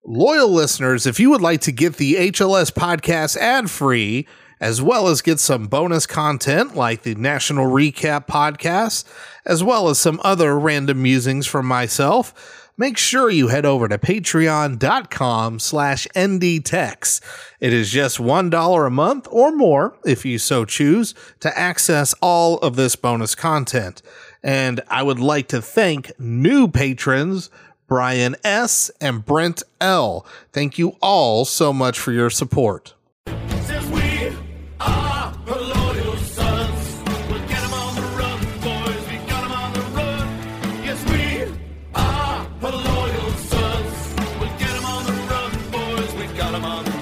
Loyal listeners, if you would like to get the HLS podcast ad-free, as well as get some bonus content like the National Recap podcast, as well as some other random musings from myself, make sure you head over to patreon.com/ndtex. It is just $1 a month or more, if you so choose, to access all of this bonus content. And I would like to thank new patrons, Brian S. and Brent L. Thank you all so much for your support. Since we are her loyal sons, we'll get 'em on the run, boys. We got 'em on the run. Yes, we are her loyal sons. We'll get 'em on the run, boys. We got 'em on the run.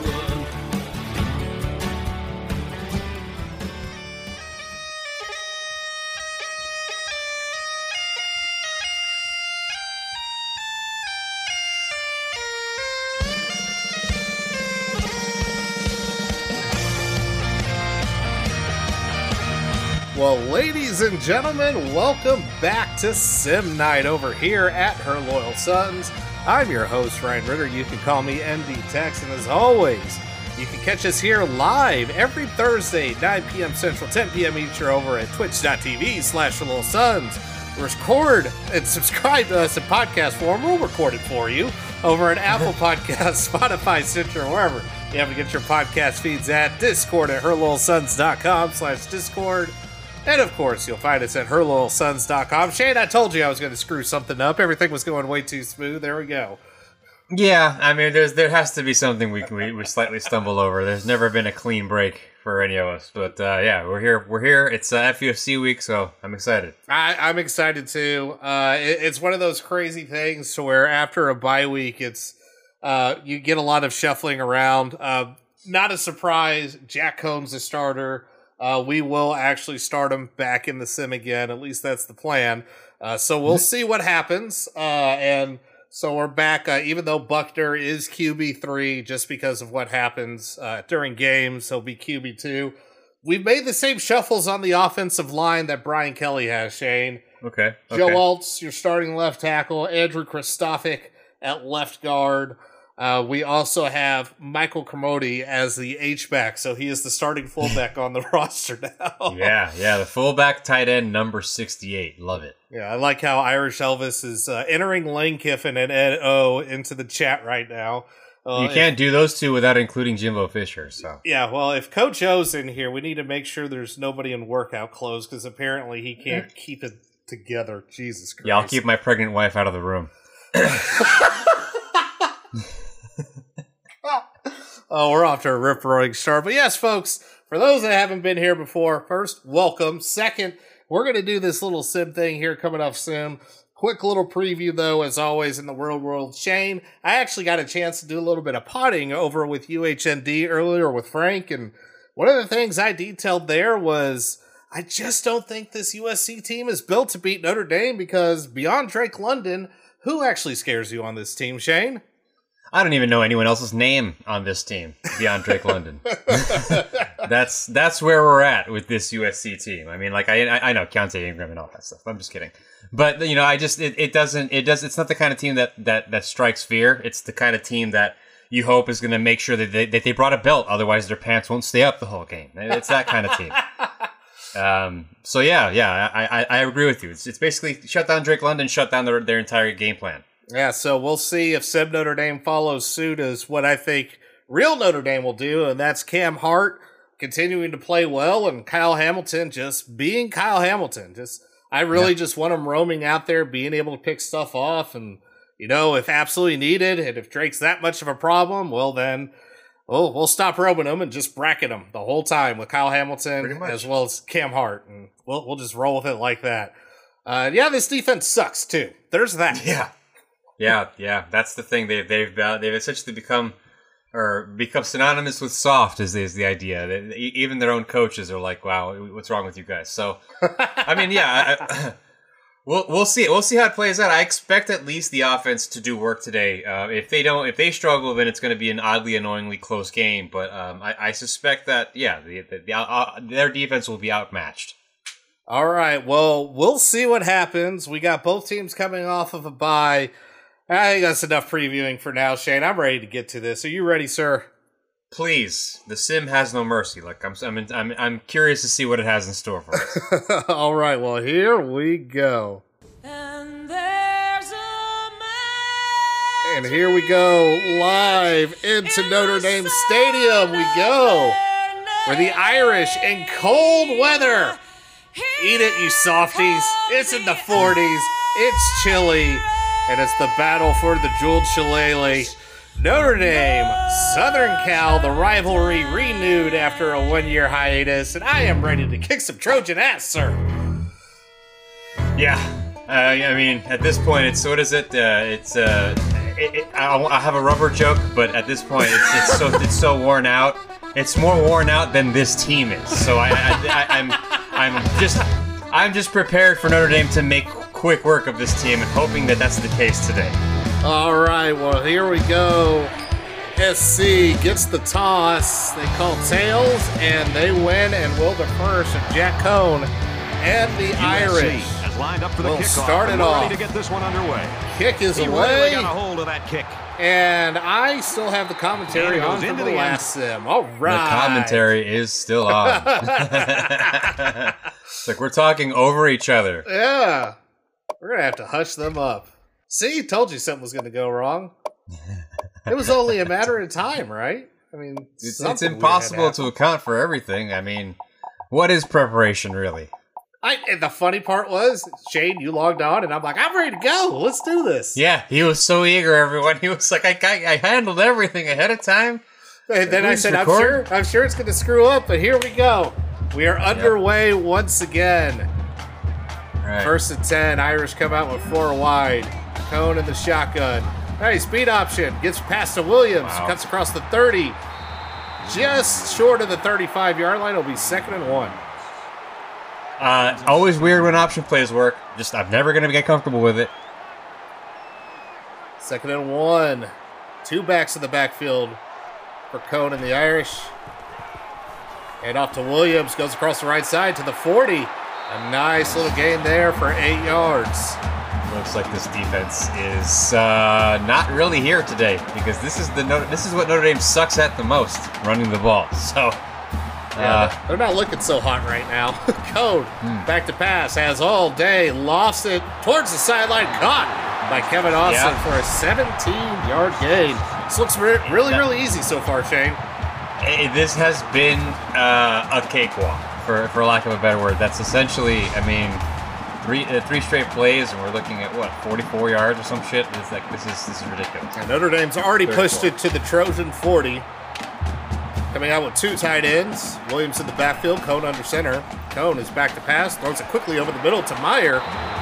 Well, ladies and gentlemen, welcome back to Sim Night over here at Her Loyal Sons. I'm your host, Ryan Ritter. You can call me ND Tex, and as always, you can catch us here live every Thursday, 9 p.m. Central, 10 p.m. Eastern over at twitch.tv/HerLoyalSons. Record and subscribe to us in podcast form. We'll record it for you over at Apple Podcasts, Spotify, Stitcher, wherever you have to get your podcast feeds at. Discord at herloyalsons.com/Discord. And of course, you'll find us at herloyalsons.com. Shane, I told you I was going to screw something up. Everything was going way too smooth. There we go. Yeah, I mean, there has to be something we slightly stumble over. There's never been a clean break for any of us, but yeah, we're here. It's FUFC week, so I'm excited. I'm excited too. It's one of those crazy things to where after a bye week, it's you get a lot of shuffling around. Not a surprise. Jack Combs the starter. We will actually start him back in the sim again. At least that's the plan. So we'll see what happens. And so we're back, even though Buckner is QB3, just because of what happens during games, he'll be QB2. We've made the same shuffles on the offensive line that Brian Kelly has, Shane. Okay. Joe Altz, your starting left tackle. Andrew Kristofic at left guard. We also have Michael Cromody as the H-back, so he is the starting fullback on the roster now. Yeah, the fullback tight end number 68. Love it. Yeah, I like how Irish Elvis is entering Lane Kiffin and Ed O into the chat right now. You can't do those two without including Jimbo Fisher, so. Yeah, well, if Coach O's in here, we need to make sure there's nobody in workout clothes, because apparently he can't keep it together. Jesus Christ. Yeah, I'll keep my pregnant wife out of the room. Oh, we're off to a rip-roaring start. But yes, folks, for those that haven't been here before, first, welcome. Second, we're going to do this little sim thing here coming up soon. Quick little preview, though, as always, in the world. Shane, I actually got a chance to do a little bit of potting over with UHND earlier with Frank, and one of the things I detailed there was I just don't think this USC team is built to beat Notre Dame, because beyond Drake London, who actually scares you on this team, Shane? I don't even know anyone else's name on this team beyond Drake London. That's where we're at with this USC team. I mean, like I know Keontae Ingram and all that stuff. I'm just kidding, but you know, it's not the kind of team that strikes fear. It's the kind of team that you hope is going to make sure that they brought a belt. Otherwise, their pants won't stay up the whole game. It's that kind of team. So I agree with you. It's basically shut down Drake London, shut down their entire game plan. Yeah, so we'll see if Sim Notre Dame follows suit as what I think real Notre Dame will do, and that's Cam Hart continuing to play well and Kyle Hamilton just being Kyle Hamilton. I really just want him roaming out there, being able to pick stuff off, and, you know, if absolutely needed, and if Drake's that much of a problem, well then, we'll stop roaming him and just bracket him the whole time with Kyle Hamilton as well as Cam Hart, and we'll just roll with it like that. This defense sucks too. There's that. Yeah, that's the thing. They've essentially become synonymous with soft. Is the idea that even their own coaches are like, "Wow, what's wrong with you guys?" So, I mean, we'll see. We'll see how it plays out. I expect at least the offense to do work today. If they struggle, then it's going to be an oddly annoyingly close game. But I suspect that their defense will be outmatched. All right. Well, we'll see what happens. We got both teams coming off of a bye. I think that's enough previewing for now, Shane. I'm ready to get to this. Are you ready, sir? Please, the sim has no mercy. Like I'm curious to see what it has in store for us. All right, well, here we go. And there's a And here we go, live into Notre Dame Stadium we go, where the Irish in cold weather. Eat it, you softies. It's in the 40s. It's chilly. And it's the battle for the jeweled shillelagh. Notre Dame, Southern Cal, the rivalry renewed after a one-year hiatus, and I am ready to kick some Trojan ass, sir. Yeah, I mean, at this point, it's what is it? I have a rubber joke, but at this point, it's so worn out. It's more worn out than this team is. So I'm just prepared for Notre Dame to make quick work of this team, and hoping that that's the case today. All right, well, here we go. SC gets the toss. They call tails, and they win and will defer. So Jack Cohn and the Irish has lined up for the will kickoff. start it We're off. ready to get this one underway. Kick is He away, really got a hold of that kick. and I still have the commentary And it on goes from into the the end. last sim. All right. The commentary is still on. It's like we're talking over each other. Yeah. We're going to have to hush them up. See, told you something was going to go wrong. It was only a matter of time, right? I mean, It's something weird had impossible happened. to account for everything. I mean, what is preparation really? And the funny part was, Shane, you logged on, and I'm like, I'm ready to go. Let's do this. Yeah, he was so eager, everyone. He was like, I handled everything ahead of time. And then I Who's said, recording? I'm sure it's going to screw up, but here we go. We are underway once again. Right. First and 10, Irish come out with 4 wide. Cohn in the shotgun. Nice speed option. Gets past to Williams. Wow. Cuts across the 30. Just short of the 35-yard line. It'll be 2nd and 1. Always weird when option plays work. Just I'm never gonna get comfortable with it. 2nd and 1. 2 backs in the backfield for Cohn and the Irish. And off to Williams. Goes across the right side to the 40. A nice little gain there for 8 yards. Looks like this defense is not really here today because this is what Notre Dame sucks at the most, running the ball. So They're not looking so hot right now. Cohn, back to pass, has all day, lost it towards the sideline, caught by Kevin Austin Yeah. for a 17-yard gain. This looks really easy so far, Shane. this has been a cakewalk, for lack of a better word. That's essentially, I mean, three straight plays, and we're looking at what, 44 yards or some shit. It's like this is ridiculous. And Notre Dame's already Very pushed cool. it to the Trojan 40. Coming out with 2 tight ends. Williams in the backfield, Cohn under center. Cohn is back to pass, throws it quickly over the middle to Mayer,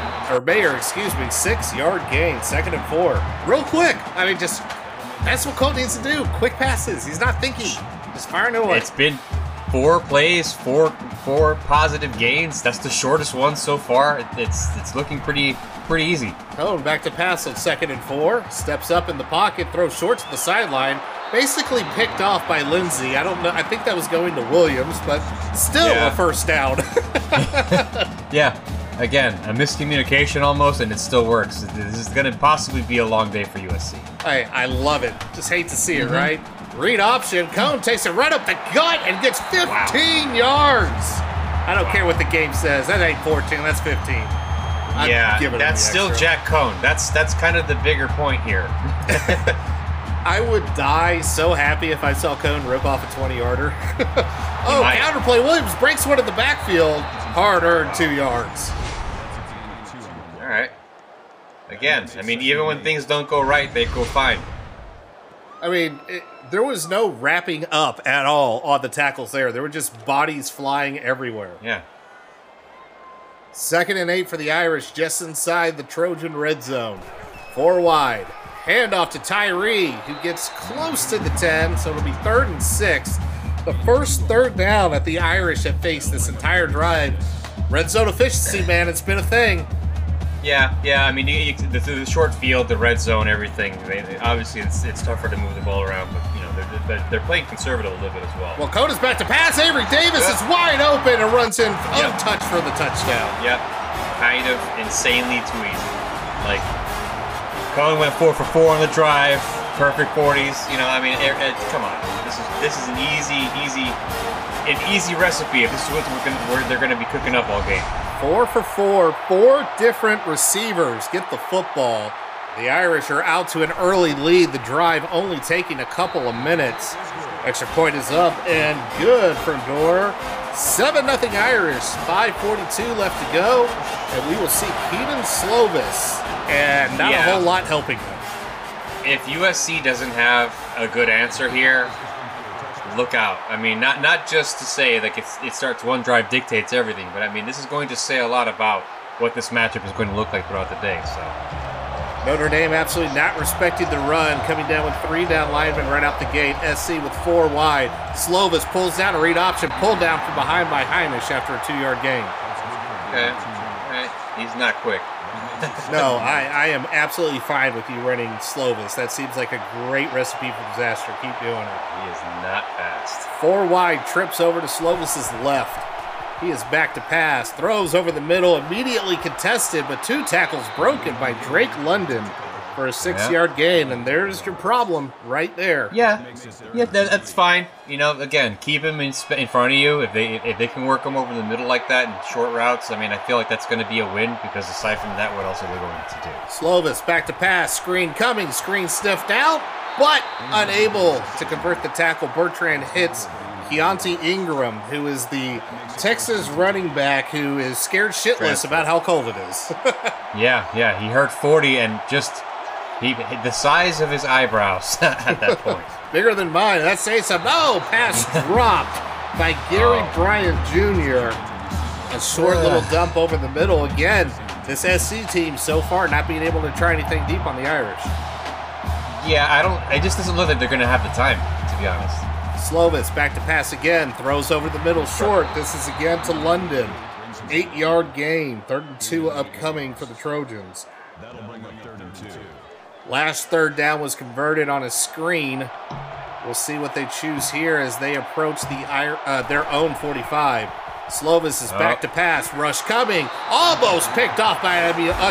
6-yard gain, 2nd and 4. Real quick. I mean, just that's what Cohn needs to do. Quick passes. He's not thinking. Just firing away. It's been 4 plays, four positive gains. That's the shortest one so far. It's looking pretty easy. Cohn back to pass on 2nd and 4. Steps up in the pocket, throws short to the sideline. Basically picked off by Lindsey. I don't know. I think that was going to Williams, but still Yeah. a first down. Yeah. Again, a miscommunication almost, and it still works. This is going to possibly be a long day for USC. I love it. Just hate to see it, right? Read option. Cohn takes it right up the gut and gets 15 yards. I don't care what the game says. That ain't 14. That's 15. I'm Yeah, giving him that's the still extra. Jack Cohn. That's kind of the bigger point here. I would die so happy if I saw Cohn rip off a 20-yarder. Oh, might. counterplay. Williams breaks one in the backfield. Hard-earned 2 yards. All right. Again, I mean, even when things don't go right, they go fine. I mean, there was no wrapping up at all on the tackles there. There were just bodies flying everywhere. Yeah. 2nd and 8 for the Irish, just inside the Trojan red zone. 4 wide. Handoff to Tyree, who gets close to the 10, so it'll be 3rd and 6. The first 3rd down that the Irish have faced this entire drive. Red zone efficiency, man, it's been a thing. Yeah. I mean, the short field, the red zone, everything. Obviously, it's tougher to move the ball around, but you know they're playing conservative a little bit as well. Well, Coda's back to pass. Avery Davis is wide open and runs in Yep. untouched for the touchdown. Yep. Kind of insanely too easy. Like, Cohen went 4 for 4 on the drive. Perfect 40s. You know, I mean, come on. This is an easy recipe if this is what they're gonna be cooking up all game. 4 for 4, 4 different receivers get the football. The Irish are out to an early lead. The drive only taking a couple of minutes. Extra point is up and good from Dorr. 7-0 Irish. 5:42 left to go, and we will see Keaton Slovis, and not a whole lot helping them. If USC doesn't have a good answer here, look out. I mean, not just to say like it starts one drive dictates everything, but I mean this is going to say a lot about what this matchup is going to look like throughout the day. So Notre Dame absolutely not respecting the run, coming down with 3 down linemen right out the gate. SC with 4 wide. Slovis pulls down a read option, pulled down from behind by Heimish after a 2-yard gain. okay, all right. He's not quick. No, I am absolutely fine with you running Slovis. That seems like a great recipe for disaster. Keep doing it. He is not fast. 4 wide, trips over to Slovis's left. He is back to pass, throws over the middle, immediately contested, but 2 tackles broken by Drake London for a 6-yard gain, and there's your problem right there. Yeah, that's fine. You know, again, keep him in front of you. If they can work him over the middle like that in short routes, I mean, I feel like that's going to be a win because aside from that, what else are they going to do? Slovis back to pass, screen coming, screen sniffed out, but unable to convert the tackle. Bertrand hits Keontae Ingram, who is the Texas running back who is scared shitless about how cold it is. Yeah, he hurt 40 and just the size of his eyebrows at that point. Bigger than mine. That says something. No, pass dropped by Gary Bryant Jr. A short little dump over the middle. Again, this SC team so far not being able to try anything deep on the Irish. Yeah, it just doesn't look like they're going to have the time, to be honest. Slovis back to pass again. Throws over the middle short. This is again to London. 8-yard gain. 3rd and 2 upcoming for the Trojans. That'll bring up 3rd and 2. Last 3rd down was converted on a screen. We'll see what they choose here as they approach their own 45. Slovis is back to pass. Rush coming. Almost picked off by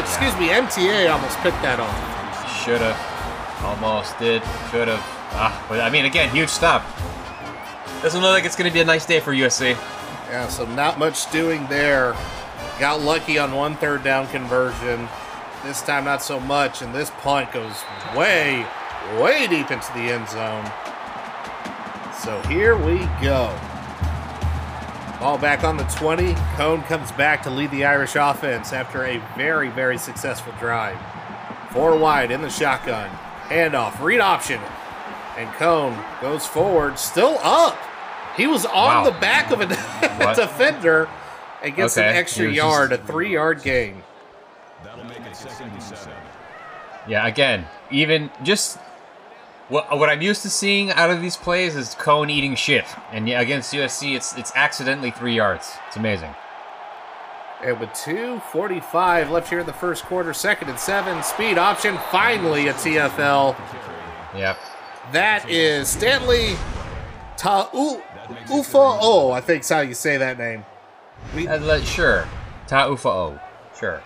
MTA almost picked that off. Should have. Almost did. Should have. But I mean, again, huge stop. Doesn't look like it's going to be a nice day for USC. Yeah, so not much doing there. Got lucky on 1 3rd down conversion. This time not so much, and this punt goes way, way deep into the end zone. So here we go. Ball back on the 20. Cone comes back to lead the Irish offense after a very, very successful drive. 4 wide in the shotgun. Handoff, read option. And Cone goes forward, still up. He was on the back of a defender and gets an extra yard, a 3-yard gain. That'll make it 2nd and 7. Yeah, again, even just what I'm used to seeing out of these plays is Cone eating shit. And yeah, against USC, it's accidentally 3 yards. It's amazing. And with 2:45 left here in the first quarter, 2nd and 7, speed option, finally a TFL. Yep. That is Stanley Ta'ufa'o, I think is how you say that name. Sure. Ta'ufa'o. Sure.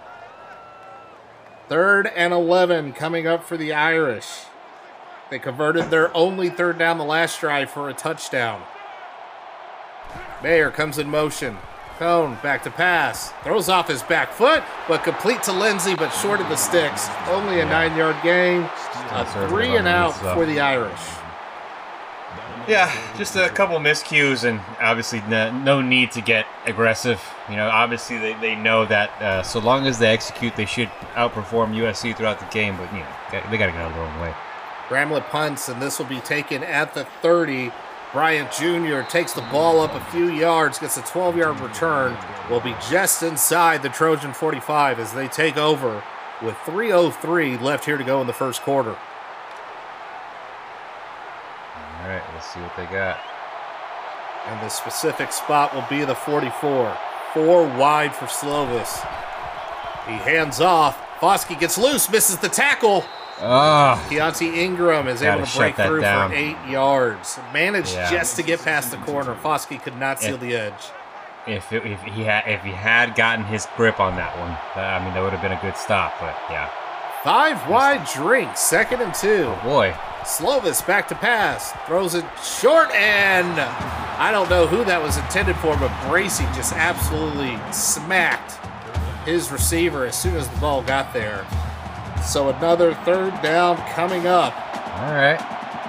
3rd and 11 coming up for the Irish. They converted their only 3rd down the last drive for a touchdown. Mayer comes in motion. Cone back to pass. Throws off his back foot, but complete to Lindsey, but short of the sticks. Only a 9-yard gain. A 3 and out for the Irish. Yeah, just a couple miscues, and obviously no need to get aggressive. You know, obviously they know that so long as they execute, they should outperform USC throughout the game. But you know, they got to get out of their own way. Bramlett punts, and this will be taken at the 30. Bryant Jr. takes the ball up a few yards, gets a 12-yard return. Will be just inside the Trojan 45 as they take over with 3:03 left here to go in the first quarter. All right, let's see what they got. And the specific spot will be the 44. 4 wide for Slovis. He hands off. Foskey gets loose, misses the tackle. Keontae Ingram is able to break through for 8 yards. Managed just to get past the corner. Foskey could not seal the edge. If he had gotten his grip on that one, I mean, that would have been a good stop. But yeah, 5 wide drink, 2nd and 2. Boy. Slovis back to pass, throws it short, and I don't know who that was intended for, but Bracey just absolutely smacked his receiver as soon as the ball got there. So another 3rd down coming up. All right.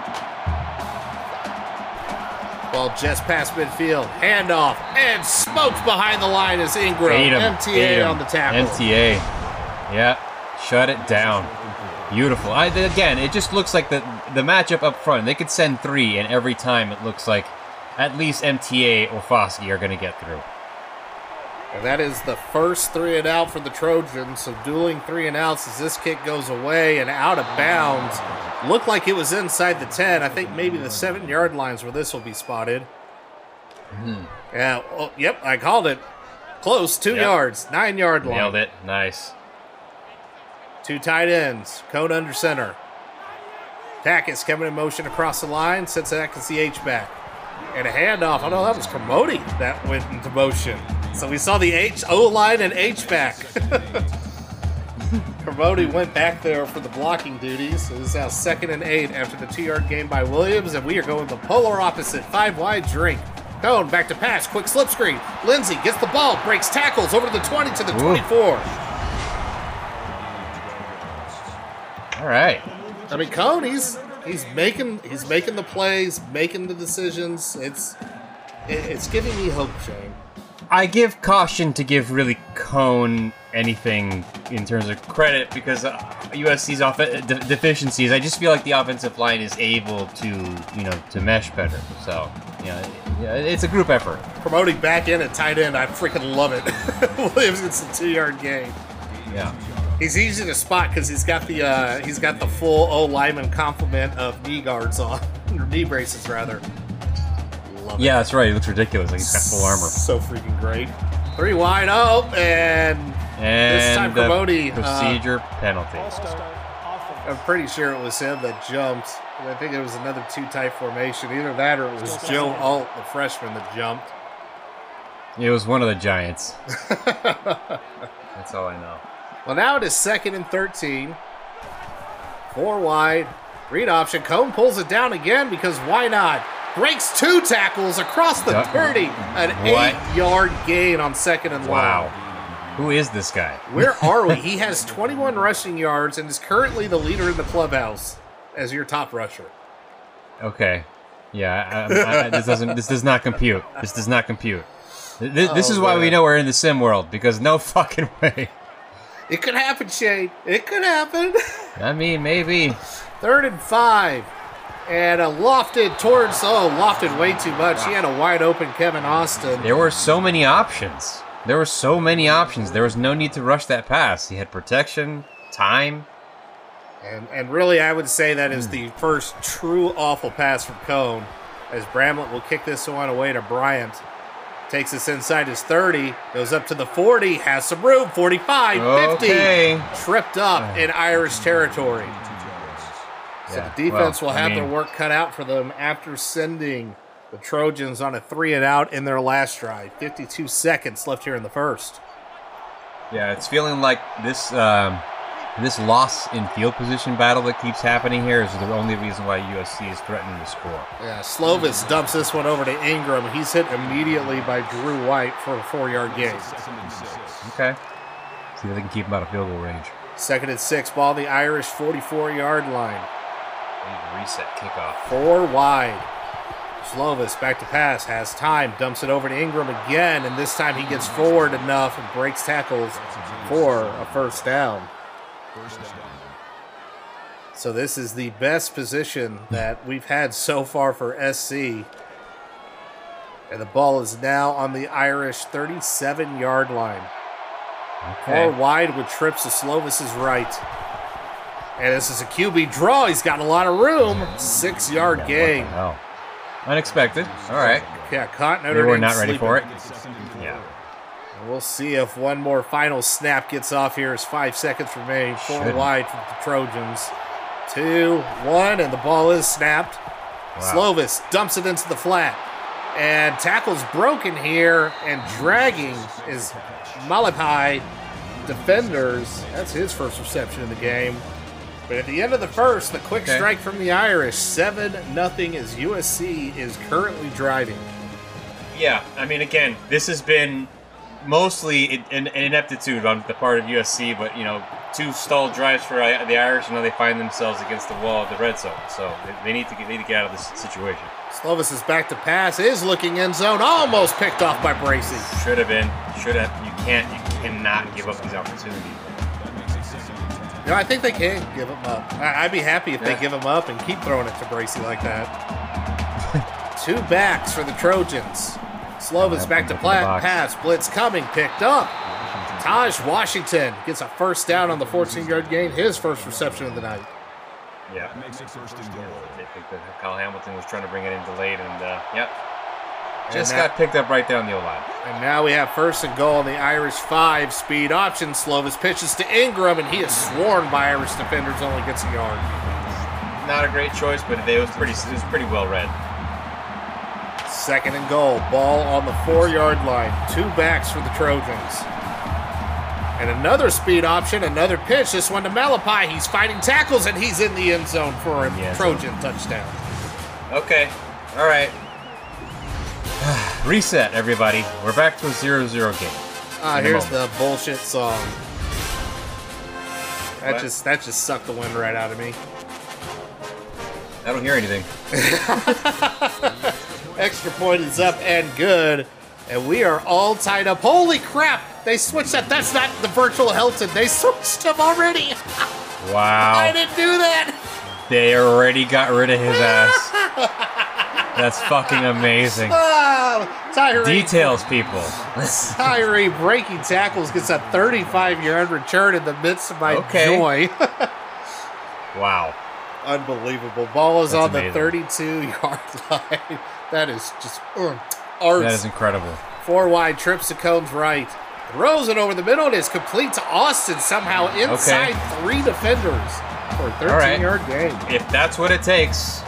Ball just past midfield, handoff, and smoked behind the line as Ingram. Ate him. MTA on the tackle. MTA. Yeah. Shut it down. Beautiful. Again, it just looks like the matchup up front. They could send 3, and every time it looks like at least MTA or Foskey are going to get through. And that is the first 3 and out for the Trojans. So dueling 3 and outs as this kick goes away and out of bounds. Looked like it was inside the 10. I think maybe the 7-yard lines where this will be spotted. Yeah. Oh, yep. I called it. Close. 2 yards. 9-yard line. Nailed it. Nice. 2 tight ends. Cone under center. Tackett coming in motion across the line. Sets Atkins the H-back. And a handoff. Oh, no, that was Kermode that went into motion. So we saw the O-line and H-back. Kermode went back there for the blocking duties. So this is now 2nd and 8 after the 2-yard gain by Williams. And we are going the polar opposite. 5 wide drink. Cone back to pass. Quick slip screen. Lindsey gets the ball. Breaks tackles over to the 20 to the 24. All right. I mean, Cone, he's making the plays, making the decisions. It's giving me hope, Shane. I give caution to give really Cone anything in terms of credit because USC's deficiencies. I just feel like the offensive line is able to mesh better. So it's a group effort. Promoting back in at tight end, I freaking love it. Williams gets a 2-yard gain. Yeah. He's easy to spot because he's got the full O lineman complement of knee guards on, or knee braces rather. Love it. Yeah, that's right. He looks ridiculous. Like he's got full armor. So freaking great. 3 wide, and this time Kermode, procedure penalty. I'm pretty sure it was him that jumped. I think it was another 2-tight formation. Either that or it was Joe Alt, the freshman, that jumped. It was one of the Giants. That's all I know. Well, now it is 2nd and 13. 4 wide. Read option. Cone pulls it down again because why not? Breaks 2 tackles across the 30. An 8-yard gain on 2nd and long. Wow. Who is this guy? Where are we? He has 21 rushing yards and is currently the leader in the clubhouse as your top rusher. Okay. Yeah, this does not compute. This does not compute. This is why we know we're in the sim world, because no fucking way. It could happen, Shane. It could happen. I mean, maybe. 3rd and 5. And lofted way too much. He had a wide open Kevin Austin. There were so many options. There was no need to rush that pass. He had protection, time. And really, I would say that is the first true awful pass from Cone, as Bramlett will kick this one away to Bryant. Takes us inside his 30, goes up to the 40, has some room, 45, 50. Tripped up in Irish territory. So the defense will have their work cut out for them after sending the Trojans on a 3 and out in their last drive. 52 seconds left here in the first. Yeah, it's feeling like this loss in field position battle that keeps happening here is the only reason why USC is threatening to score. Yeah, Slovis dumps this one over to Ingram. He's hit immediately by Drew White for a 4-yard gain. Okay. See if they can keep him out of field goal range. 2nd and 6, ball the Irish 44-yard line. Reset kickoff. 4 wide. Slovis back to pass, has time, dumps it over to Ingram again, and this time he gets forward enough and breaks tackles for a first down. So this is the best position that we've had so far for SC. And the ball is now on the Irish 37-yard line. Okay. 4 wide with trips to Slovis's right. And this is a QB draw. He's got a lot of room. 6-yard gain. Wow. Unexpected. All right. Yeah, caught Notre They Dame were not ready sleeping. for it. Yeah. And we'll see if one more final snap gets off here as 5 seconds remain. 4 wide from the Trojans. 2, 1, and the ball is snapped. Wow. Slovis dumps it into the flat. And tackle's broken here, and dragging is Malapai. defenders. That's his first reception in the game. But at the end of the first, the quick strike from the Irish, 7-0 as USC is currently driving. Yeah, I mean, again, this has been mostly an ineptitude on the part of USC, but, 2 stalled drives for the Irish, and now they find themselves against the wall of the red zone. So they need to get out of this situation. Slovis is back to pass, is looking end zone, almost picked off by Bracey. Should have been. Should have. You cannot give up these opportunities. I think they can give them up. I'd be happy if they give them up and keep throwing it to Bracey like that. 2 backs for the Trojans. Slovis back to pass. Blitz coming, picked up. Taj Washington gets a first down on the 14-yard gain, his first reception of the night. Yeah. They think that Kyle Hamilton was trying to bring it in delayed, and just got picked up right there on the O-line. And now we have 1st and goal on the Irish 5 speed option. Slovis pitches to Ingram, and he is swarmed by Irish defenders, only gets a yard. Not a great choice, but it was pretty well read. 2nd and goal, ball on the 4-yard line. 2 backs for the Trojans. And another speed option, another pitch. This one to Malapai. He's fighting tackles, and he's in the end zone for a Trojan touchdown. Okay. All right. Reset, everybody. We're back to a 0-0 game. Here's the bullshit song. That just sucked the wind right out of me. I don't hear anything. Extra point is up and good. And we are all tied up. Holy crap! They switched that. That's not the virtual Helton. They switched him already. Wow. I didn't do that. They already got rid of his ass. That's fucking amazing. Tyree. Details, people. Tyree breaking tackles, gets a 35-yard return in the midst of my joy. Wow. Unbelievable. Ball is on amazing. The 32-yard line. That is just art. That is incredible. 4 wide, trips to Cone's right. Throws it over the middle and is complete to Austin, somehow inside 3 defenders for a 13-yard gain. If that's what it takes.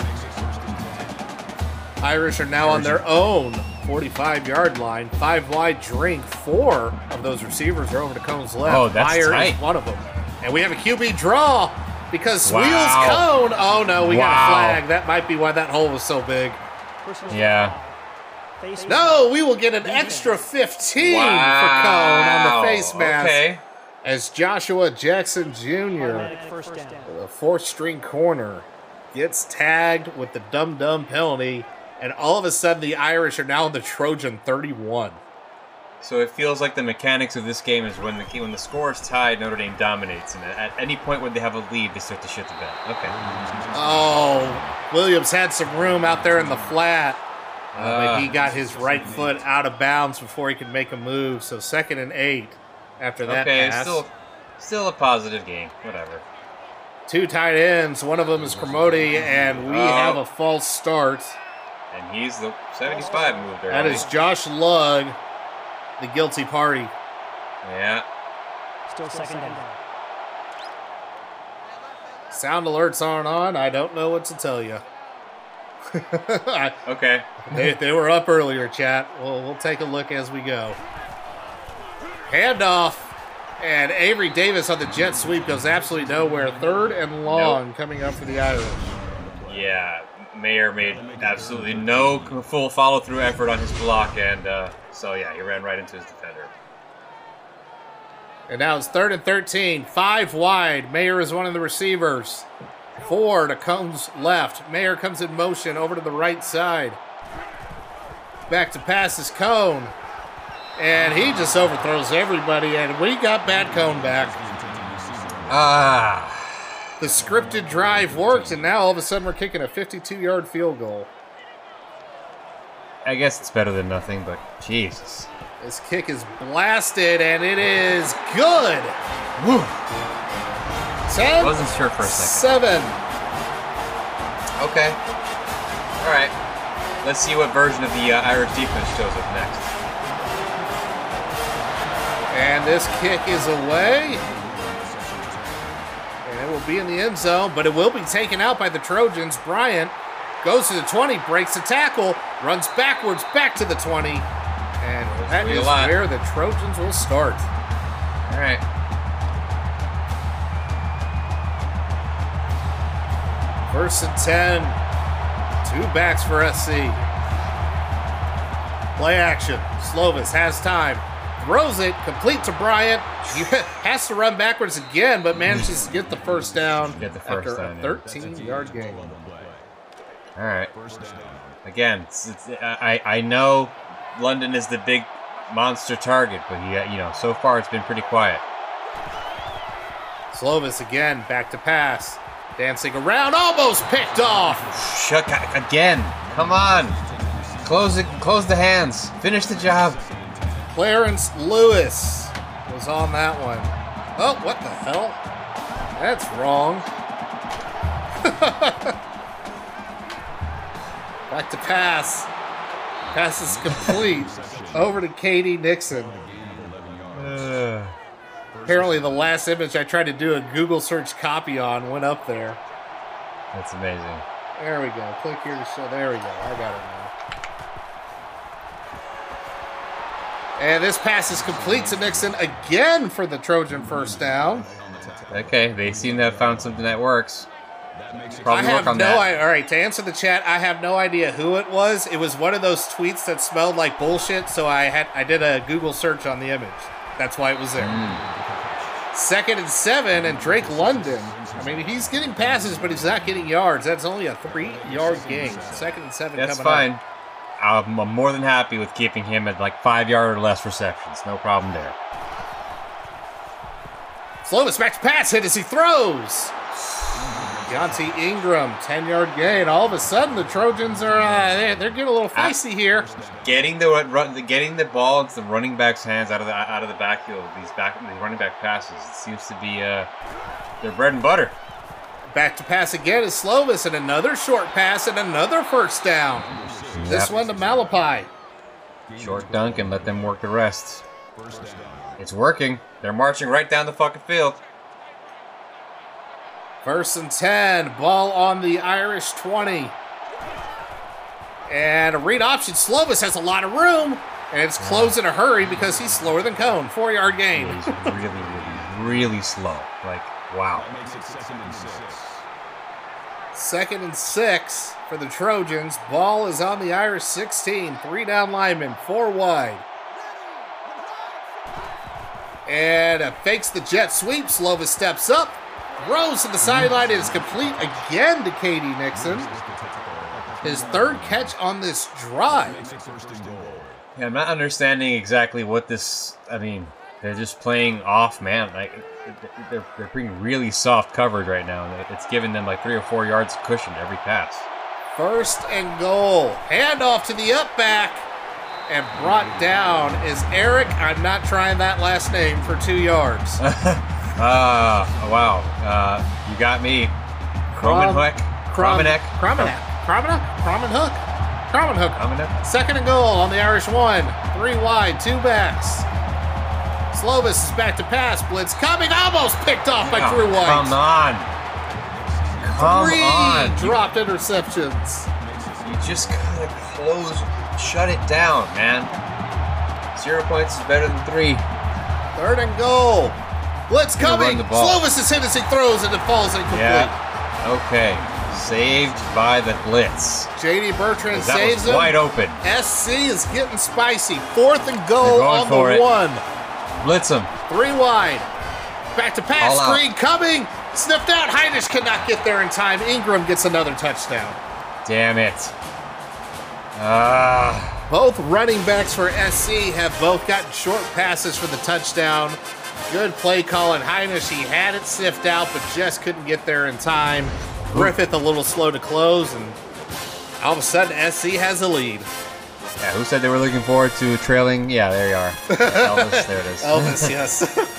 Irish are now on their own 45-yard line. 5 wide, drink. 4 of those receivers are over to Cone's left. Oh, that's Meyer tight. is one of them. And we have a QB draw because Wheels Cone. Oh, no, we got a flag. That might be why that hole was so big. Yeah. No, we will get an extra 15 for Cone on the face mask as Joshua Jackson Jr., the 4th-string corner, gets tagged with the dum-dum penalty, and all of a sudden the Irish are now in the Trojan 31. So it feels like the mechanics of this game is when the score is tied, Notre Dame dominates, and at any point when they have a lead, they start to shit the bed. Okay. Oh, Williams had some room out there in the flat. But he got his right foot out of bounds before he could make a move. So 2nd and 8 after that pass. Still a positive game. Whatever. 2 tight ends. One of them is Cromoti, and we have a false start. And he's the 75 move there. That is Josh Lugg, the guilty party. Yeah. Still 2nd down. Sound alerts aren't on. I don't know what to tell you. Okay. They were up earlier, chat. We'll take a look as we go. Handoff. And Avery Davis on the jet sweep goes absolutely nowhere. 3rd and long coming up for the Irish. Yeah. Mayer made absolutely no full follow-through effort on his block, and so, yeah, he ran right into his defender. And now it's 3rd and 13. 5 wide. Mayer is one of the receivers. 4 to Cone's left. Mayer comes in motion over to the right side. Back to pass is Cone. And he just overthrows everybody, and we got Bad Cone back. The scripted drive worked, and now all of a sudden we're kicking a 52-yard field goal. I guess it's better than nothing, but Jesus. This kick is blasted, and it is good. Woo. 10, Wasn't sure for a second. 7. Okay. All right. Let's see what version of the Irish defense shows up next. And this kick is away. And it will be in the end zone, but it will be taken out by the Trojans. Bryant goes to the 20, breaks the tackle, runs backwards back to the 20. And that is where the Trojans will start. All right. First and 10. 2 backs for SC. Play action. Slovis has time. Throws it. Complete to Bryant. He has to run backwards again, but manages to get the first down after a 13-yard gain. All right. Again, I know London is the big monster target, but so far it's been pretty quiet. Slovis again, back to pass. Dancing around, almost picked off. Shut again. Come on. Close it. Close the hands. Finish the job. Clarence Lewis was on that one. Oh, what the hell? That's wrong. Back to pass. Pass is complete. Over to Katie Nixon. Apparently the last image I tried to do a Google search copy on went up there. That's amazing. There we go. Click here to show. There we go. I got it now. And this pass is complete to Nixon again for the Trojan first down. Okay, they seem to have found something that works. Probably I have work on no that. idea. All right, to answer the chat, I have no idea who it was. It was one of those tweets that smelled like bullshit, so I did a Google search on the image. That's why it was there. 2nd and 7, and Drake London. I mean, he's getting passes, but he's not getting yards. That's only a 3-yard gain. 2nd and 7 That's coming fine. up. I'm more than happy with keeping him at like 5-yard or less receptions. No problem there. Slovis back to pass, hit as he throws. Deontay Ingram, 10-yard gain. All of a sudden, the Trojans are they're getting a little feisty here. Getting the ball into the running back's hands out of the backfield. These running back passes. It seems to be their bread and butter. Back to pass again is Slovis, and another short pass and another first down. This one to Malapai. Short dunk and let them work the rest. It's working. They're marching right down the fucking field. 1st and 10. Ball on the Irish 20. And a read option. Slovis has a lot of room. And it's closed in a hurry because he's slower than Cone. 4-yard gain. He's really slow. Like, wow. 2nd and 6 for the Trojans. Ball is on the Irish 16. 3 down linemen, 4 wide. And fakes the jet sweep. Slovis steps up. Throws to the sideline. It is complete again to Katie Nixon. His 3rd catch on this drive. Yeah, I'm not understanding exactly what this. I mean, they're just playing off, man. Like they're bringing really soft coverage right now. It's giving them like 3 or 4 yards cushion every pass. 1st and goal. Handoff to the up back. And brought down is Eric. I'm not trying that last name for 2 yards. Wow. You got me. Cromenhook. Cromenhook. 2nd and goal on the Irish 1. 3 wide, 2 backs. Slovis is back to pass. Blitz coming. Almost picked off by Drew White. Come on. 3 dropped interceptions. You just gotta shut it down, man. 0 points is better than 3. 3rd and goal. Blitz coming. Run the ball. Slovis is hit as he throws and it falls incomplete. Yeah. Okay. Saved by the blitz. JD Bertrand That saves was him. wide open. SC is getting spicy. 4th and goal They're going on for the it. 1. Blitz him. 3 wide. Back to pass. All out. Screen coming. Sniffed out. Heinisch cannot get there in time. Ingram gets another touchdown. Damn it. Both running backs for SC have both gotten short passes for the touchdown. Good play calling. Heinisch, he had it sniffed out, but just couldn't get there in time. Griffith a little slow to close, and all of a sudden SC has a lead. Yeah, who said they were looking forward to trailing? Yeah, there you are. Elvis, there it is. Elvis, yes.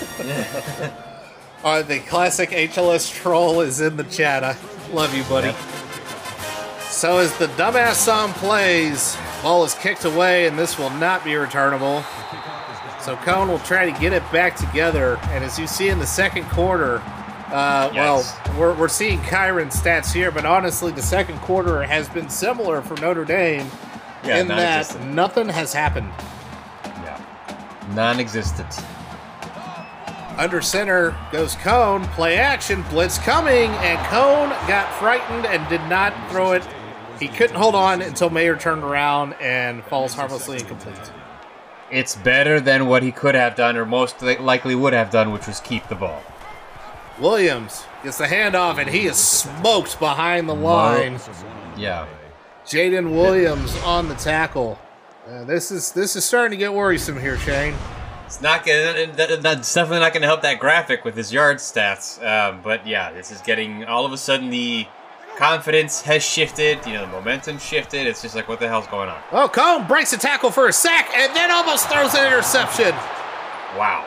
The classic HLS troll is in the chat. I love you, buddy. Yep. So as the dumbass song plays, ball is kicked away, and this will not be returnable. So Cone will try to get it back together, and as you see in the 2nd quarter, well, we're seeing Kyron stats here, but honestly, the 2nd quarter has been similar for Notre Dame in that nothing has happened. Yeah. Non-existent. Under center goes Cone. Play action. Blitz coming. And Cone got frightened and did not throw it. He couldn't hold on until Mayer turned around and falls harmlessly incomplete. It's better than what he could have done, or most likely would have done, which was keep the ball. Williams gets the handoff, and he is smoked behind the line. Yeah. Jaden Williams on the tackle. This is starting to get worrisome here, Shane. It's not gonna. That's definitely not gonna help that graphic with his yard stats. But yeah, this is getting all of a sudden the confidence has shifted. You know, the momentum shifted. It's just like, what the hell's going on? Oh, Cone breaks a tackle for a sack, and then almost throws an interception. Wow.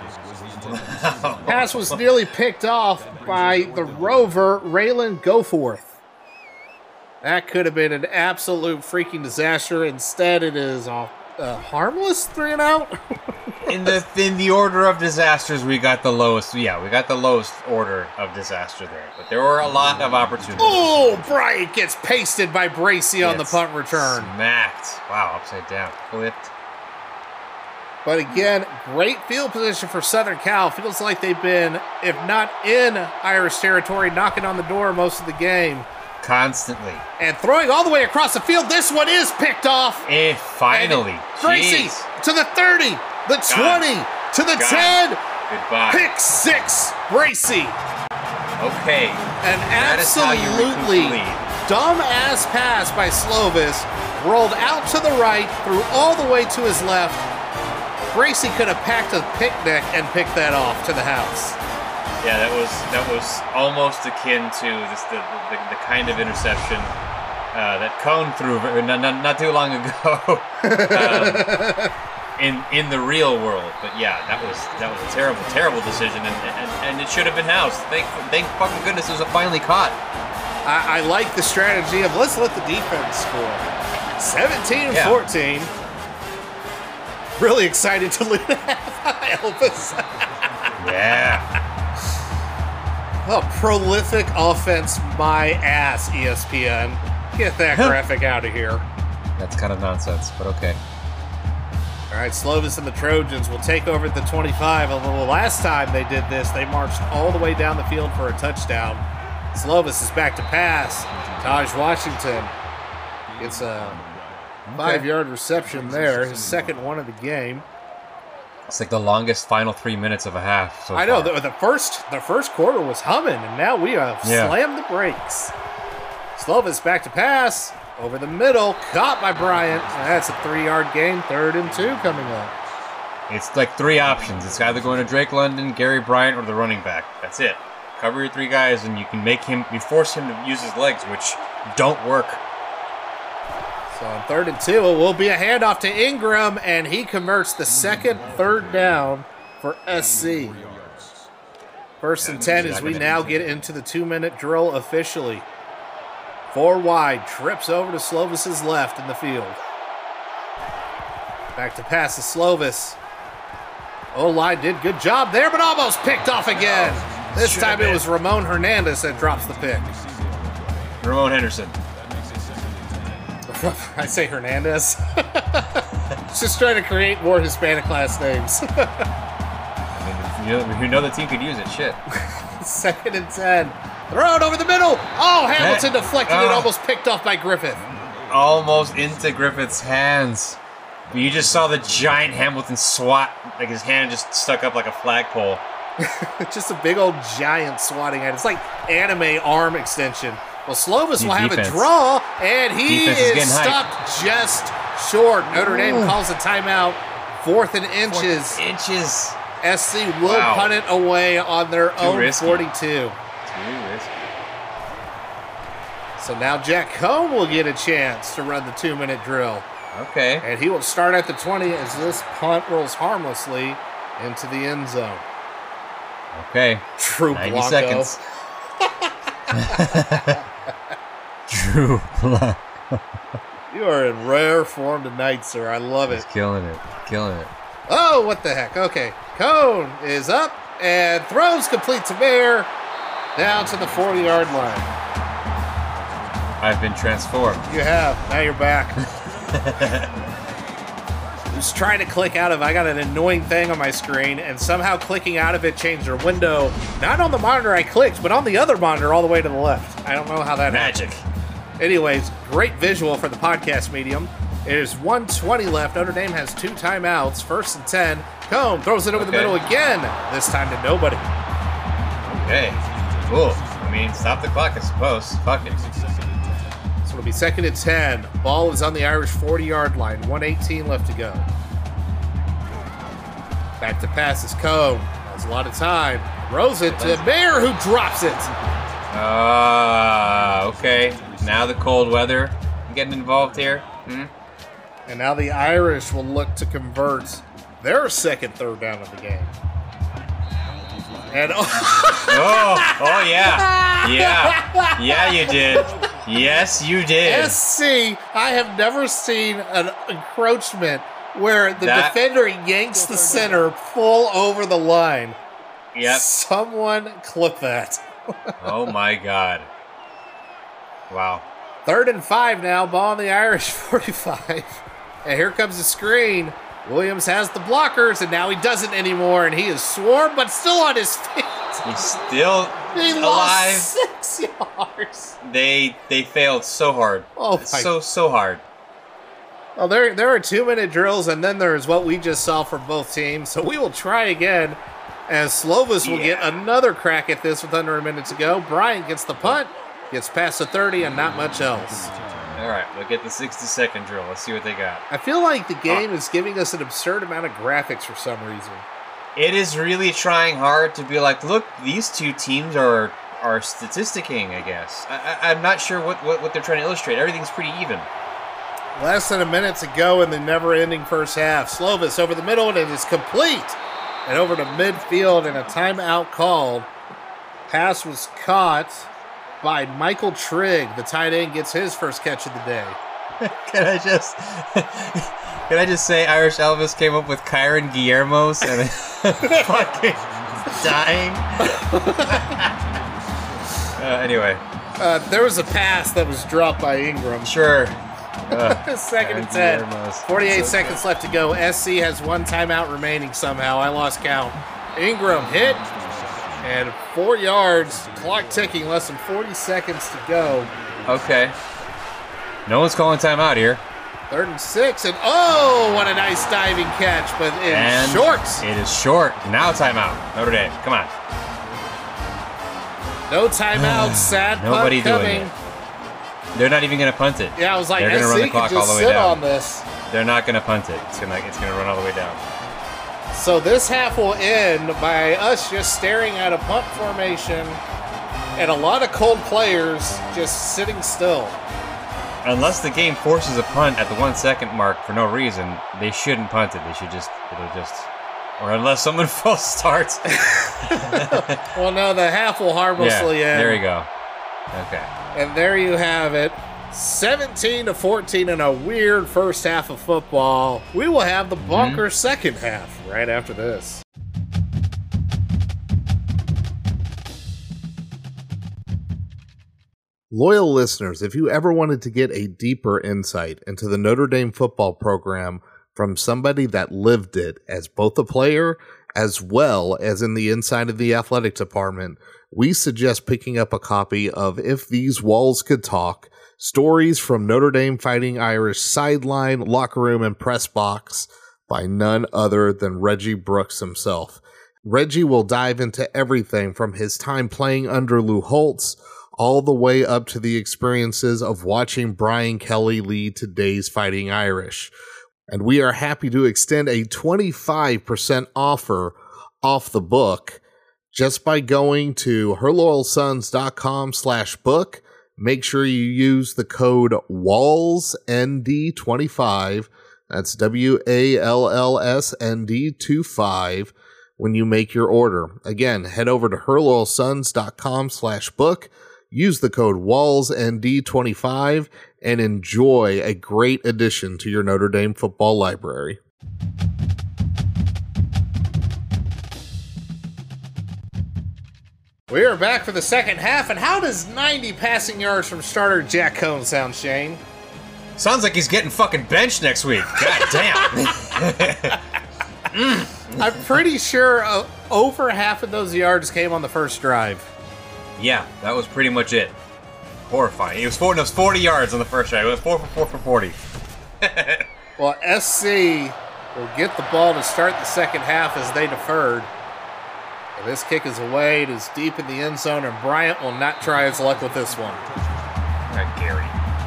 Pass was nearly picked off by the Rover, Raylan Goforth. That could have been an absolute freaking disaster. Instead, it is a harmless 3-and-out. in the order of disasters, we got the lowest. Yeah, we got the lowest order of disaster there. But there were a lot of opportunities. Oh, Bryant gets pasted by Bracey on the Gets punt return. Smacked. Wow, upside down. Flipped. But again, great field position for Southern Cal. Feels like they've been, if not in Irish territory, knocking on the door most of the game. Constantly. And throwing all the way across the field. This one is picked off. Finally. Bracey Jeez. to the 30, the 20, to the 10. Goodbye. Pick 6, Bracey. Okay. An That is how you absolutely recoup the lead. dumb-ass pass by Slovis. Rolled out to the right, threw all the way to his left. Bracey could have packed a picnic and picked that off to the house. Yeah, that was almost akin to the kind of interception that Cone threw not too long ago in the real world. But yeah, that was a terrible decision, and it should have been housed. Thank fucking goodness it was finally caught. I like the strategy of let's let the defense score. 17-14. Really excited to lead half, Elvis. Yeah. Oh, prolific offense, my ass, ESPN. Get that graphic out of here. That's kind of nonsense, but okay. All right, Slovis and the Trojans will take over at the 25. Although the last time they did this, they marched all the way down the field for a touchdown. Slovis is back to pass. Taj Washington gets a 5-yard reception there, his second one of the game. It's like the longest final 3 minutes of a half. So I know far. the first quarter was humming, and now we have slammed the brakes. Slovis back to pass over the middle, caught by Bryant. And that's a 3-yard gain, 3rd and 2 coming up. It's like 3 options. It's either going to Drake London, Gary Bryant, or the running back. That's it. Cover your 3 guys, and you force him to use his legs, which don't work. So on 3rd and 2, it will be a handoff to Ingram, and he converts the second 3rd down for SC. 1st and 10 as we now get into the 2-minute drill officially. 4 wide, trips over to Slovis's left in the field. Back to pass to Slovis. O-line did good job there, but almost picked off again. This time it was Ramon Hernandez that drops the pick. Ramon Henderson. I say Hernandez. Just trying to create more Hispanic last names. You know the team could use it. Shit. 2nd and 10. Throw it over the middle. Oh, Hamilton deflected it, almost picked off by Griffith. Almost into Griffith's hands. You just saw the giant Hamilton swat. Like his hand just stuck up like a flagpole. Just a big old giant swatting at it. It's like anime arm extension. Well, Slovis will have a draw, and he is stopped just short. Notre Dame calls a timeout. 4th and inches. 4th inches. SC will punt it away on their own risky. 42. Too risky. So now Jack Cone will get a chance to run the 2-minute drill. Okay. And he will start at the 20 as this punt rolls harmlessly into the end zone. Okay. True 90 Blanco. seconds. Drew Blanco. You are in rare form tonight, sir. I love it. He's killing it. Killing it. Oh, what the heck? Okay. Cone is up and throws complete to Mayer down to the 40-yard line. I've been transformed. You have. Now you're back. was trying to click out of, I got an annoying thing on my screen, and somehow clicking out of it changed their window, not on the monitor I clicked, but on the other monitor all the way to the left. I don't know how that happened. Magic. Anyways, great visual for the podcast medium. It is 1:20 left. Notre Dame has 2 timeouts. 1st and 10. Cone throws it over the middle again. This time to nobody. Okay. Cool. I mean, stop the clock, I suppose. Fuck it. So it'll be 2nd and 10. Ball is on the Irish 40-yard line. 1:18 left to go. Back to pass is Cone. Has a lot of time. Throws it to Mayer, who drops it. Okay. Now the cold weather getting involved here. And now the Irish will look to convert their second third down of the game. And Oh yeah. Yeah, you did. Yes, you did. SC, I have never seen an encroachment where the defender yanks the center full over the line. Yep. Someone clip that. Oh my God. Wow. 3rd and 5 now, ball on the Irish 45. And here comes the screen. Williams has the blockers, and now he doesn't anymore, and he is swarmed, but still on his feet. He's still He alive. lost 6 yards. They failed so hard. Oh my. So hard. Well, there are 2-minute drills, and then there's what we just saw from both teams. So we will try again, as Slovis will get another crack at this with under a minute to go. Bryant gets the punt, gets past the 30, and not much else. All right, we'll get the 60-second drill. Let's see what they got. I feel like the game is giving us an absurd amount of graphics for some reason. It is really trying hard to be like, look, these two teams are statisticking, I guess. I'm not sure what they're trying to illustrate. Everything's pretty even. Less than a minute to go in the never-ending first half. Slovis over the middle, and it is complete. And over to midfield, and a timeout called. Pass was caught by Michael Trigg. The tight end gets his first catch of the day. Can I just say Irish Elvis came up with Kyron Guillermo's and fucking dying? Anyway. There was a pass that was dropped by Ingram. Sure. 2nd and 10. 48 seconds left to go. SC has 1 timeout remaining somehow. I lost count. Ingram hit. And 4 yards. Clock ticking. Less than 40 seconds to go. Okay. No one's calling timeout here. 3rd and 6. And oh, what a nice diving catch. But it's short. It is short. Now timeout. Notre Dame. Come on. No timeouts. Sad Nobody punt doing coming. it. They're not even going to punt it. Yeah, I was like, they're going to run the SC clock can all just the way sit down. on this. They're not going to punt it. It's going to run all the way down. So this half will end by us just staring at a punt formation and a lot of cold players just sitting still. Unless the game forces a punt at the 1 second mark for no reason, they shouldn't punt it. They should or unless someone false starts. Well, no, the half will harmlessly end. There you go. Okay. And there you have it. 17-14 in a weird first half of football. We will have the bunker second half right after this. Loyal listeners, if you ever wanted to get a deeper insight into the Notre Dame football program from somebody that lived it as both a player as well as in the inside of the athletic department, we suggest picking up a copy of If These Walls Could Talk, Stories from Notre Dame Fighting Irish Sideline, Locker Room, and Press Box by none other than Reggie Brooks himself. Reggie will dive into everything from his time playing under Lou Holtz all the way up to the experiences of watching Brian Kelly lead today's Fighting Irish. And we are happy to extend a 25% offer off the book just by going to herloyalsons.com/book. Make sure you use the code WALLSND25. That's WALLSND25 when you make your order. Again, head over to herloyalsons.com/book. Use the code WALLSND25 and enjoy a great addition to your Notre Dame football library. We are back for the second half, and how does 90 passing yards from starter Jack Cone sound, Shane? Sounds like he's getting fucking benched next week. God damn. I'm pretty sure over half of those yards came on the first drive. Yeah, that was pretty much it. Horrifying. It was 40 yards on the first drive. It was 4 for 40. Well, SC will get the ball to start the second half as they deferred. And this kick is away. It is deep in the end zone, and Bryant will not try his luck with this one. All right, Gary.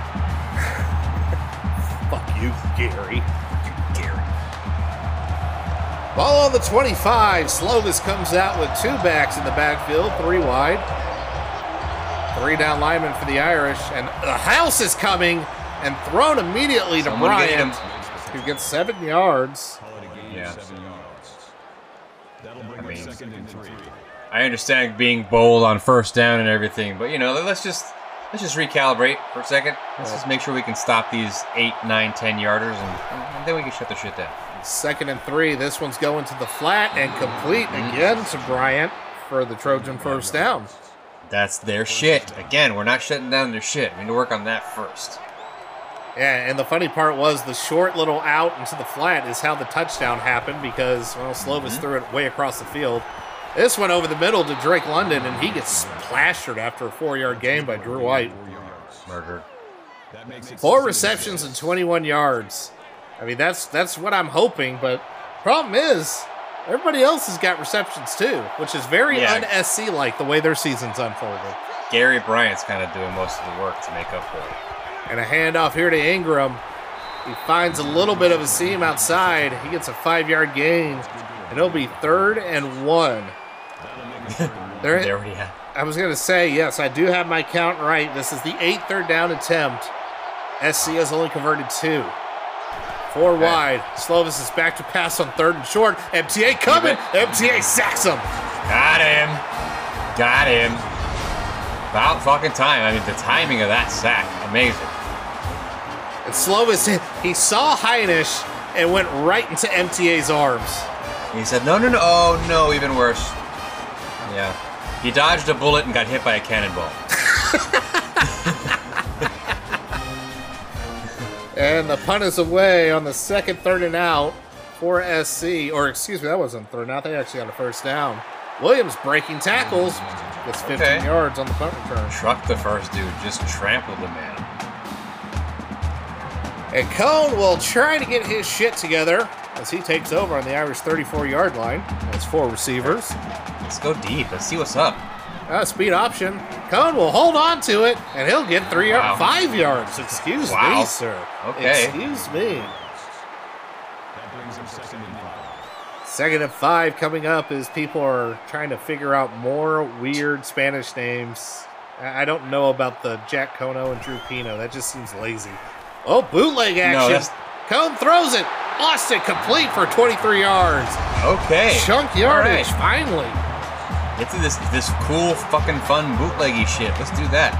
Fuck you, Gary. Gary. Ball on the 25. Slovis comes out with two backs in the backfield, three wide. Three down linemen for the Irish, and the house is coming and thrown immediately to Someone get Bryant, who gets 7 yards. Yeah. That'll bring mean, up 2nd and 3. I understand being bold on first down and everything, but let's just recalibrate for a second. Let's just make sure we can stop these 8, 9, 10 yarders, and then we can shut the shit down. 2nd and 3. This one's going to the flat and complete again to Bryant for the Trojan first down. That's their shit. Again, we're not shutting down their shit. We need to work on that first. Yeah, and the funny part was the short little out into the flat is how the touchdown happened because, well, Slovis threw it way across the field. This went over the middle to Drake London, and he gets plastered after a 4-yard gain by Drew White. Murdered. That makes it 4 receptions and 21 yards. I mean, that's what I'm hoping, but problem is, everybody else has got receptions too, which is very un-SC-like the way their season's unfolded. Gary Bryant's kind of doing most of the work to make up for it. And a handoff here to Ingram. He finds a little bit of a seam outside. He gets a 5-yard gain, and it'll be 3rd and 1. They already have. I was going to say, yes, I do have my count right. This is the 8th third down attempt. SC has only converted 2. 4 wide. Slovis is back to pass on 3rd and short. MTA coming. MTA sacks him. Got him. About fucking time. I mean, the timing of that sack, amazing. And Slovis, he saw Heinisch and went right into MTA's arms. He said, no. Oh, no, even worse. Yeah. He dodged a bullet and got hit by a cannonball. And the punt is away on the 2nd 3rd and out for SC. Or, excuse me, that wasn't 3rd and out. They actually got a first down. Williams breaking tackles. Gets 15 yards on the punt return. Trucked the first dude. Just trampled the man. And Cone will try to get his shit together as he takes over on the Irish 34-yard line. That's 4 receivers. Let's go deep. Let's see what's up. Speed option. Cone will hold on to it, and he'll get 5 yards. Excuse me, sir. Okay. Excuse me. That brings up 2nd and 5. 2nd and 5 coming up as people are trying to figure out more weird Spanish names. I don't know about the Jack Kono and Drew Pino. That just seems lazy. Oh, bootleg action. Cone throws it. Lost it complete for 23 yards. Okay. Chunk yardage, finally. Get to this cool fucking fun bootleggy shit. Let's do that.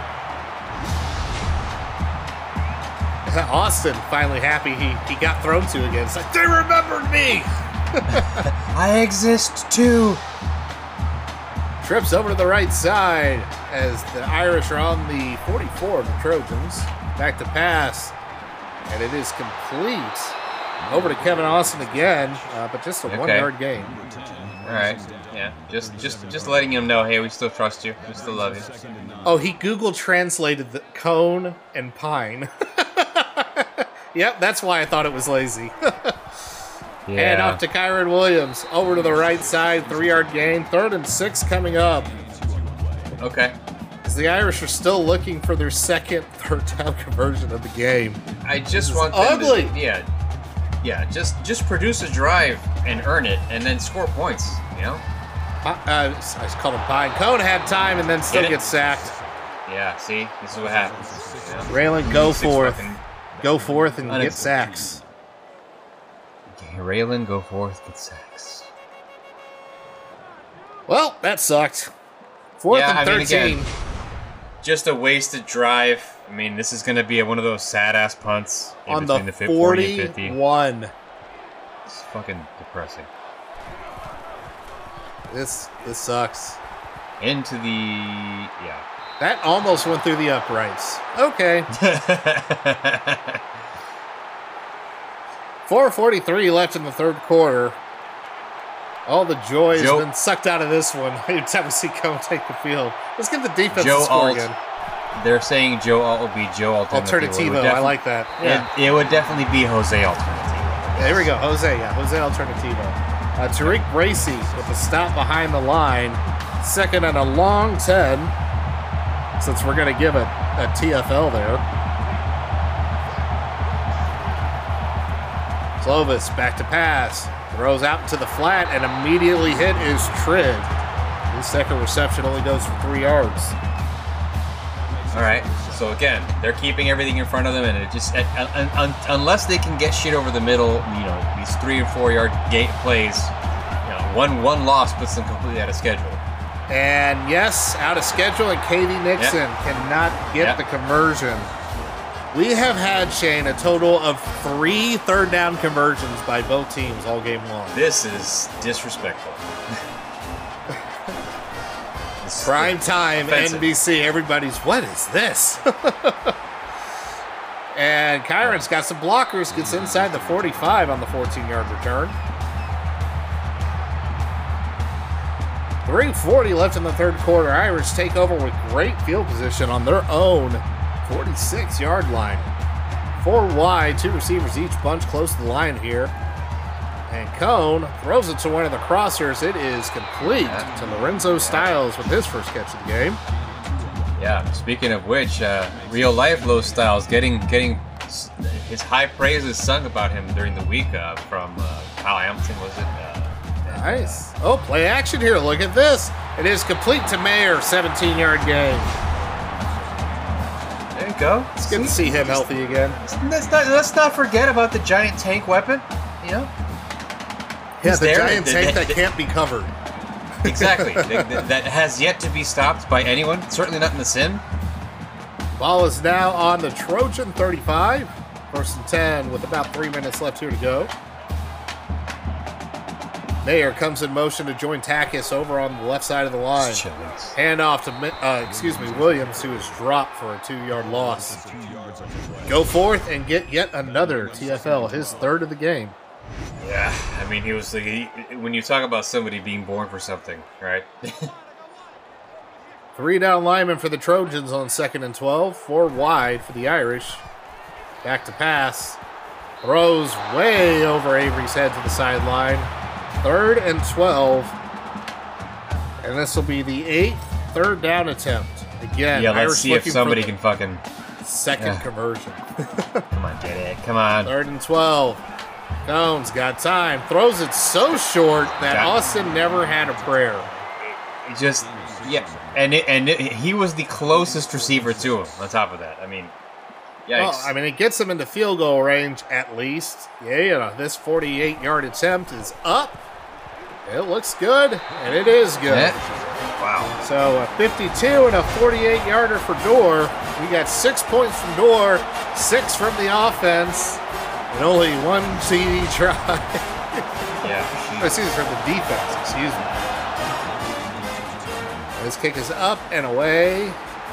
Austin finally happy he got thrown to again. It's like, they remembered me. I exist too. Trips over to the right side as the Irish are on the 44 of the Trojans. Back to pass, and it is complete. Over to Kevin Austin again, but just a 1-yard gain. All right, yeah, just letting him know, hey, we still trust you, we still love you. Oh, he Google translated the cone and pine. Yep, that's why I thought it was lazy. And off to Kyron Williams. Over to the right side, 3-yard gain. 3rd and 6 coming up. Okay. As the Irish are still looking for their 2nd third down conversion of the game. I just want them ugly. Just produce a drive and earn it, and then score points. I called him Pine. Cone had time and then still gets sacked. Yeah. See, this is what happens. Raylan, go forth and get sacks. Raylan, go forth, get sacks. Well, that sucked. 4th and 13. Again, just a wasted drive. I mean, this is going to be one of those sad-ass punts on the 41. It's fucking depressing. This sucks. Into the... yeah. That almost went through the uprights. Okay. 4:43 left in the third quarter. All the joy has Joe- been sucked out of this one. Anytime we see Cone take the field. Let's get the defense Joe to score Alt. again. They're saying Joe Alt will be Joe Alternativo. Alternativo, I like that. Yeah. It would definitely be Jose Alternativo. Yeah, here we go. Jose Alternativo. Tariq Bracy with a stop behind the line. Second and a long 10. Since we're going to give it a TFL there. Slovis back to pass. Throws out to the flat and immediately hit is Trid. His second reception only goes for 3 yards. All right. So again, they're keeping everything in front of them, and it just unless they can get shit over the middle, these 3 and 4 yard gate plays, one loss puts them completely out of schedule. And yes, out of schedule, and KD Nixon cannot get the conversion. We have had, Shane, a total of 3 third down conversions by both teams all game long. This is disrespectful. Prime time, offensive. NBC. Everybody's, what is this? And Kyron's got some blockers, gets inside the 45 on the 14-yard return. 3:40 left in the third quarter. Irish take over with great field position on their own 46-yard line. 4 wide, 2 receivers each, bunch close to the line here. And Cone throws it to one of the crosshairs. It is complete to Lorenzo Styles with his first catch of the game. Yeah, speaking of which, real life Low Styles getting his high praises sung about him during the week from Kyle Hamilton, was it? Nice. Oh, play action here. Look at this. It is complete to Mayer, 17-yard gain. There you go. It's good to see him healthy again. Let's not forget about the giant tank weapon. Yeah, He's the there. giant tank that can't be covered. Exactly. that has yet to be stopped by anyone. Certainly not in the sim. Ball is now on the Trojan 35. First and 10 with about 3 minutes left here to go. Mayer comes in motion to join Takis over on the left side of the line. Hand off to Williams, who is dropped for a 2-yard loss. Go forth and get yet another TFL, his third of the game. Yeah, I mean, he was when you talk about somebody being born for something, right? 3 down linemen for the Trojans on 2nd and 12. 4 wide for the Irish. Back to pass. Throws way over Avery's head to the sideline. 3rd and 12. And this will be the 8th third down attempt. Again, Yeah, Irish let's see if looking somebody for can fucking... second conversion. Come on, get it. Come on. 3rd and 12. Cone's got time. Throws it so short that Austin never had a prayer. Just, yeah. And he was the closest receiver to him, on top of that. I mean, yikes. Well, I mean, it gets him into field goal range at least. Yeah, this 48-yard attempt is up. It looks good, and it is good. Yeah. Wow. So a 52 and a 48-yarder for Dorr. We got 6 points from Dorr, 6 from the offense, and only 1 TD try. Yeah. Excuse me, from the defense, excuse me. This kick is up and away.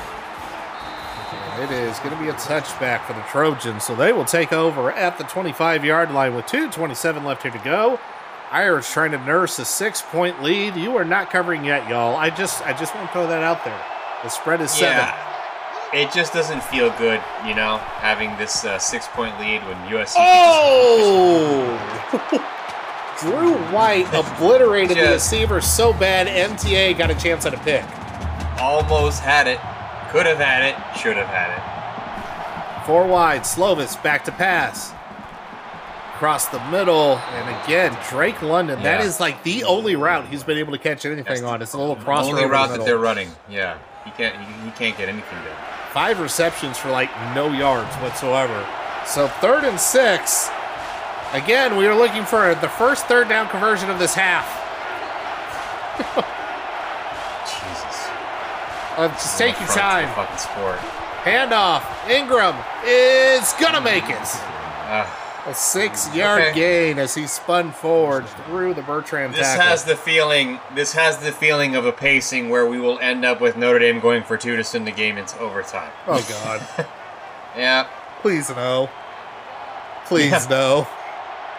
It is going to be a touchback for the Trojans, so they will take over at the 25-yard line with 2:27 left here to go. Irish trying to nurse a 6-point lead. You are not covering yet, y'all. I just want to throw that out there. The spread is 7. Yeah. It just doesn't feel good, having this 6-point lead when USC... Oh! Drew White obliterated the receiver so bad, MTA got a chance at a pick. Almost had it. Could have had it. Should have had it. 4 wide. Slovis back to pass. Across the middle. And again, Drake London. Yeah. That is like the only route he's been able to catch anything on. It's a little crossover. Only over route the that middle. they're running. Yeah. He can't get anything done. 5 receptions for like no yards whatsoever. So 3rd and 6. Again, we are looking for the first third down conversion of this half. Jesus. Just take your time. Fucking sport. Handoff. Ingram is gonna make it. A 6-yard gain as he spun forward through the Bertrand This tackle. has the feeling of a pacing where we will end up with Notre Dame going for 2 to send the game into overtime. Oh God! Yeah. Please no. Please no.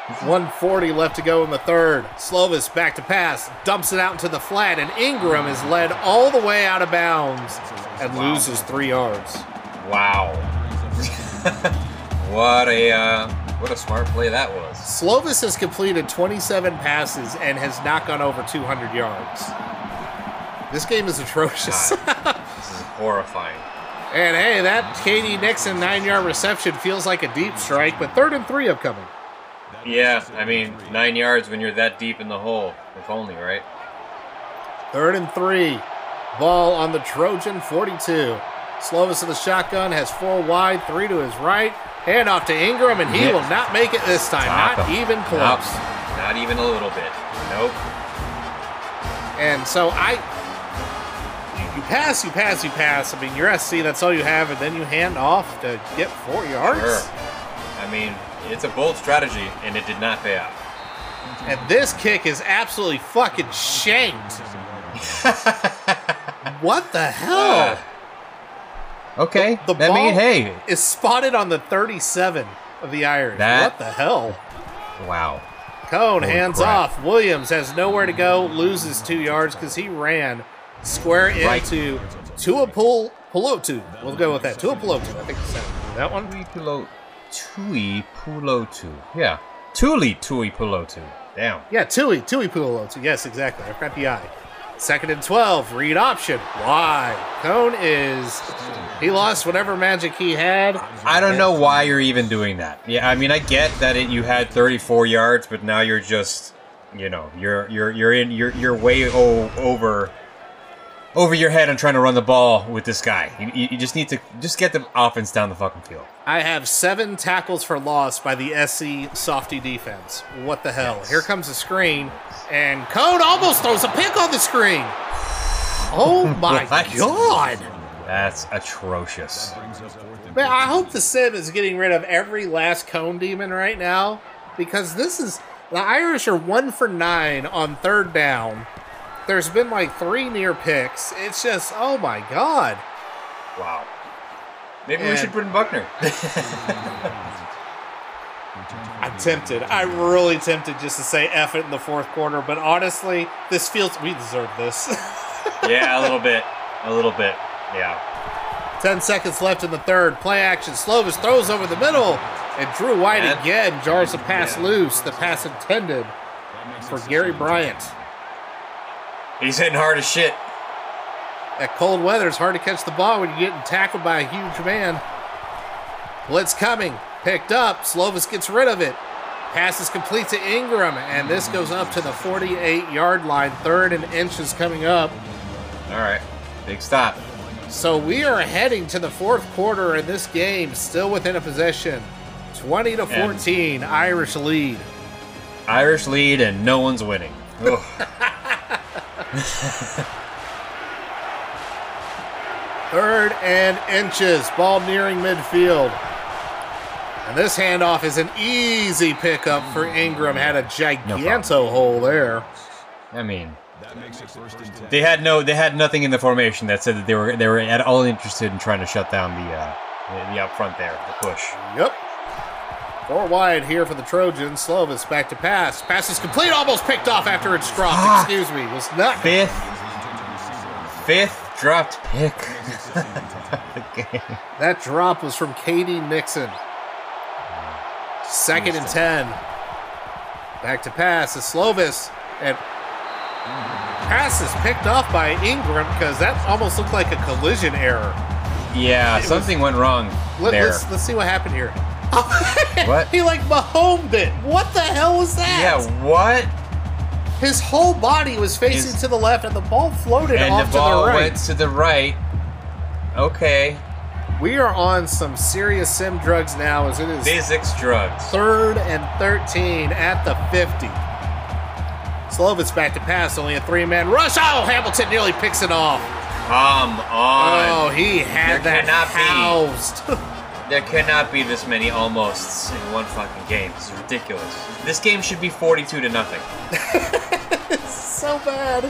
1:40 left to go in the third. Slovis back to pass, dumps it out into the flat, and Ingram is led all the way out of bounds and loses 3 yards. Wow. What a smart play that was. Slovis has completed 27 passes and has not gone over 200 yards. This game is atrocious. This is horrifying. And hey, that Katie Nixon 9-yard reception feels like a deep strike, but 3rd and 3 upcoming. Yeah, I mean, 9 yards when you're that deep in the hole. If only, right? 3rd and 3. Ball on the Trojan 42. Slovis in the shotgun has 4 wide, 3 to his right. Hand off to Ingram, and he will not make it this time. Stop Not him. even close. Nope. Not even a little bit. Nope. And so you pass. I mean, you're SC, that's all you have, and then you hand off to get 4 yards. Sure. I mean, it's a bold strategy, and it did not pay off. And this kick is absolutely fucking shanked. What the hell? Okay. The I ball mean, hey. is spotted on the 37 of the Irish. What the hell? Wow. Cone Holy hands crap. off. Williams has nowhere to go, loses 2 yards because he ran square into Tuipulotu. We'll go with that. Tuipulotu, I think the sound. That one? Tuipulotu. Yeah. Tuipulotu. Damn. Yeah, Tuipulotu. Yes, exactly. I forgot the I. 2nd and 12. Read option. Why? Cone he lost whatever magic he had. I don't know why you're even doing that. Yeah, I mean, I get that you had 34 yards, but now you're just, you're way over your head and trying to run the ball with this guy. You just need to get the offense down the fucking field. I have 7 tackles for loss by the SC softy defense. What the hell? Here comes the screen, and Cone almost throws a pick on the screen. Oh my God. That's atrocious. Man, I hope the Sim is getting rid of every last Cone demon right now, because the Irish are 1 for 9 on 3rd down. There's been like 3 near picks. It's just, oh my God. Wow. Maybe we should bring Buckner. I'm tempted. I'm really tempted just to say F it in the 4th quarter, but honestly, we deserve this. Yeah, a little bit. Yeah. 10 seconds left in the 3rd. Play action. Slovis throws over the middle, and Drew White again jars the pass loose. The pass intended for Gary Bryant. He's hitting hard as shit. At cold weather, it's hard to catch the ball when you're getting tackled by a huge man. Blitz coming. Picked up. Slovis gets rid of it. Pass is complete to Ingram, and this goes up to the 48-yard line. 3rd and inches coming up. All right. Big stop. So we are heading to the 4th quarter in this game, still within a possession. 20-14, Irish lead. Irish lead, and no one's winning. Ugh. 3rd and inches, ball nearing midfield. And this handoff is an easy pickup for Ingram. Had a giganto hole there. I mean, they had nothing in the formation that said that they were at all interested in trying to shut down the up front there, the push. Yep. 4 wide here for the Trojans. Slovis back to pass. Pass is complete, almost picked off after it's dropped. Excuse me, was not. Fifth dropped pick. The game. That drop was from Katie Nixon. 2nd and 10. Back to pass is Slovis, and pass is picked off by Ingram because that almost looked like a collision error. Yeah, something went wrong there. Let's see what happened here. What? He like Mahomed it. What the hell was that? Yeah, what? His whole body was facing to the left, and the ball floated And off the ball to the right. went to the right. Okay. We are on some serious sim drugs now, as it is Physics drugs. 3rd and 13 at the 50. Slovis back to pass, only a 3-man rush. Oh, Hamilton nearly picks it off. Come on. Oh, he had There that cannot be. housed. There cannot be this many almosts in one fucking game. It's ridiculous. This game should be 42-0. So bad.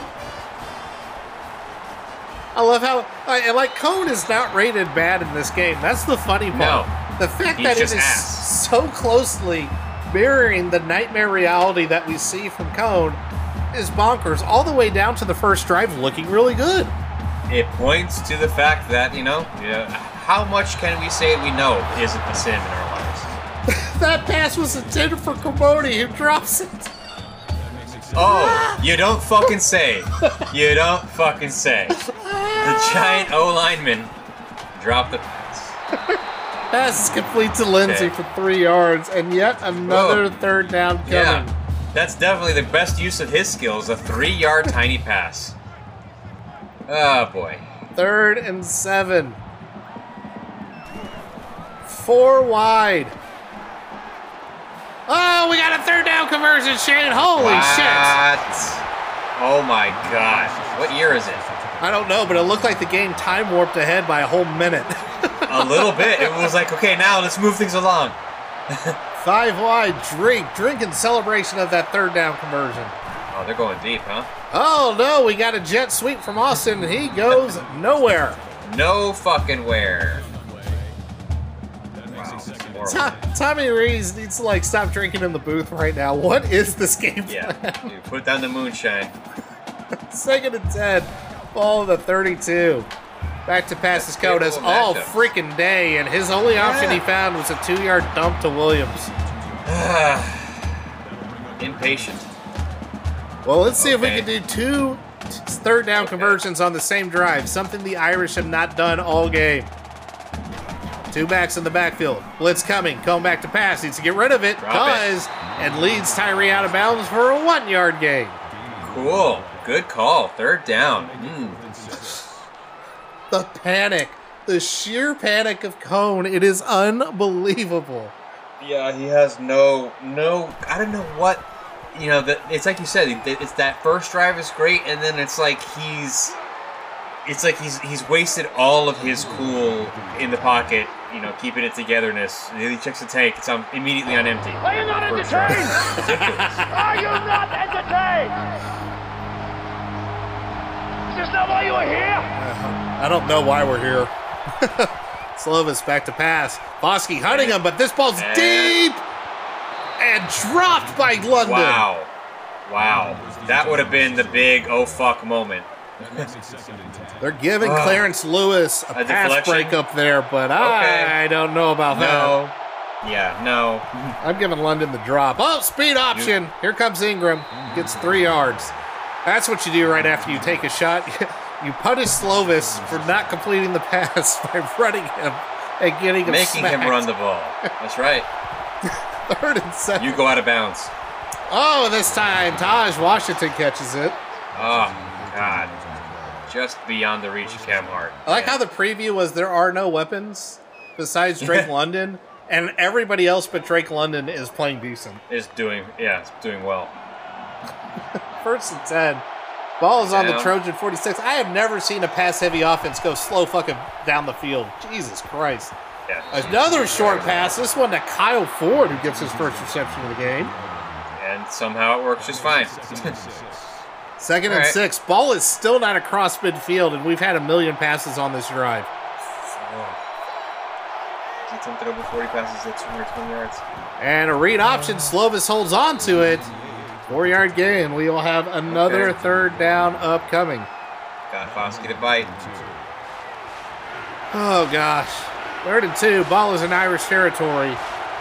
I love how, like, Cone is not rated bad in this game. That's the funny part. No. The fact He's that it just is ass. so closely mirroring the nightmare reality that we see from Cone, is bonkers. All the way down to the first drive, looking really good. It points to the fact that, how much can we say we know isn't a sim in our lives? That pass was intended for Commodi, who drops it. Oh, you don't fucking say. You don't fucking say. The giant O lineman dropped the pass. Pass is complete to Lindsey for 3 yards, and yet another third down coming. Yeah, that's definitely the best use of his skills, a 3-yard tiny pass. Oh, boy. 3rd and 7. 4 wide. Oh, we got a 3rd down conversion, Shane. Holy shit. Oh, my God. What year is it? I don't know, but it looked like the game time warped ahead by a whole minute. A little bit. It was like, okay, now let's move things along. 5 wide, drink in celebration of that 3rd down conversion. Oh, they're going deep, huh? Oh, no, we got a jet sweep from Austin, and he goes nowhere. No fucking where. Tommy Rees needs to, stop drinking in the booth right now. What is this game plan? Yeah, dude, put down the moonshine. 2nd and 10. Ball of the 32. Back to pass his Codas all freaking day, and his only option he found was a 2-yard dump to Williams. Impatient. Well, let's see if we can do 2 3rd down conversions on the same drive, something the Irish have not done all game. 2 backs in the backfield. Blitz coming. Going back to pass. Needs to get rid of it. And leads Tyree out of bounds for a 1-yard gain. Cool. Good call. 3rd down. The panic. The sheer panic of Cone. It is unbelievable. Yeah, he has no. I don't know what. It's like you said. It's that first drive is great, and then it's like he's wasted all of his cool in the pocket. Keeping it togetherness. He checks the tank. It's immediately on empty. Are you not entertained? Are you not entertained? Is this not why you are here? I don't know why we're here. Slovis back to pass. Bosky hunting him, but this ball's deep and dropped by London. Wow. That would have been the big oh fuck moment. They're giving Clarence Lewis a pass deflection? break up there, but I don't know about that. No. I'm giving London the drop. Oh, speed option. Here comes Ingram. Gets 3 yards. That's what you do right after you take a shot. You punish Slovis for not completing the pass by running him and getting him Making smacked. him run the ball. That's right. 3rd and 7. You go out of bounds. Oh, this time Taj Washington catches it. Oh, God. Just beyond the reach of Cam Hart. I like how the preview was there are no weapons besides Drake London, and everybody else but Drake London is playing decent. It's doing well. 1st and 10. Ball is on the Down. Trojan 46. I have never seen a pass-heavy offense go slow fucking down the field. Jesus Christ. Yeah. Another short pass. This one to Kyle Ford, who gets his first reception of the game. And somehow it works just fine. 2nd and 6. Ball is still not across midfield, and we've had a million passes on this drive. He attempted over 40 passes at 220 yards. And a read option. Slovis holds on to it. 4-yard gain. We will have another 3rd down upcoming. Got Foskey to bite. Oh, gosh. 3rd and 2. Ball is in Irish territory.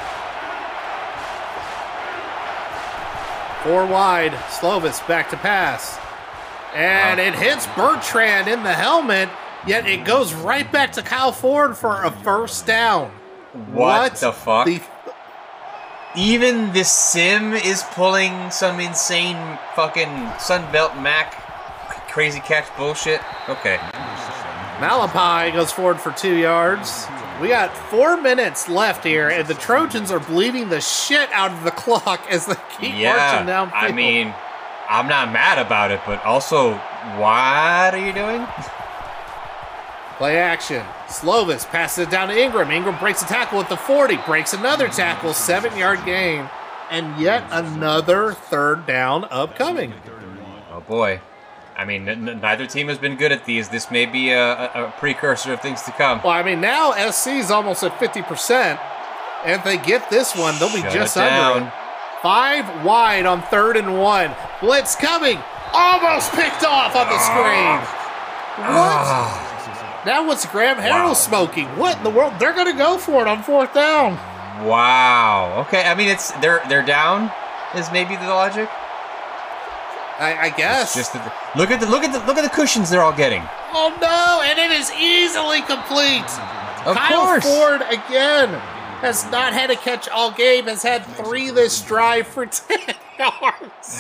4 wide. Slovis back to pass. And it hits Bertrand in the helmet, yet it goes right back to Kyle Ford for a 1st down. What the fuck? Even the sim is pulling some insane fucking Sunbelt Mac crazy catch bullshit. Okay. Malapai goes forward for 2 yards. We got 4 minutes left here, and the Trojans are bleeding the shit out of the clock as they keep marching downfield. I mean, I'm not mad about it, but also, what are you doing? Play action. Slovis passes it down to Ingram. Ingram breaks a tackle at the 40. Breaks another tackle. 7-yard gain. And yet another 3rd down upcoming. Oh, boy. I mean, neither team has been good at these. This may be a precursor of things to come. Well, I mean, now SC's almost at 50%. And if they get this one, they'll be just under it. 5 wide on 3rd and 1. Blitz coming. Almost picked off on the screen. What? Now what's Graham Harrell smoking? What in the world? They're going to go for it on 4th down. Wow. Okay. I mean, it's they're down. Is maybe the logic. I guess. It's just look at the cushions they're all getting. Oh no! And it is easily complete. Of Kyle course. Ford again has not had a catch all game. Has had 3 this drive for 10 yards.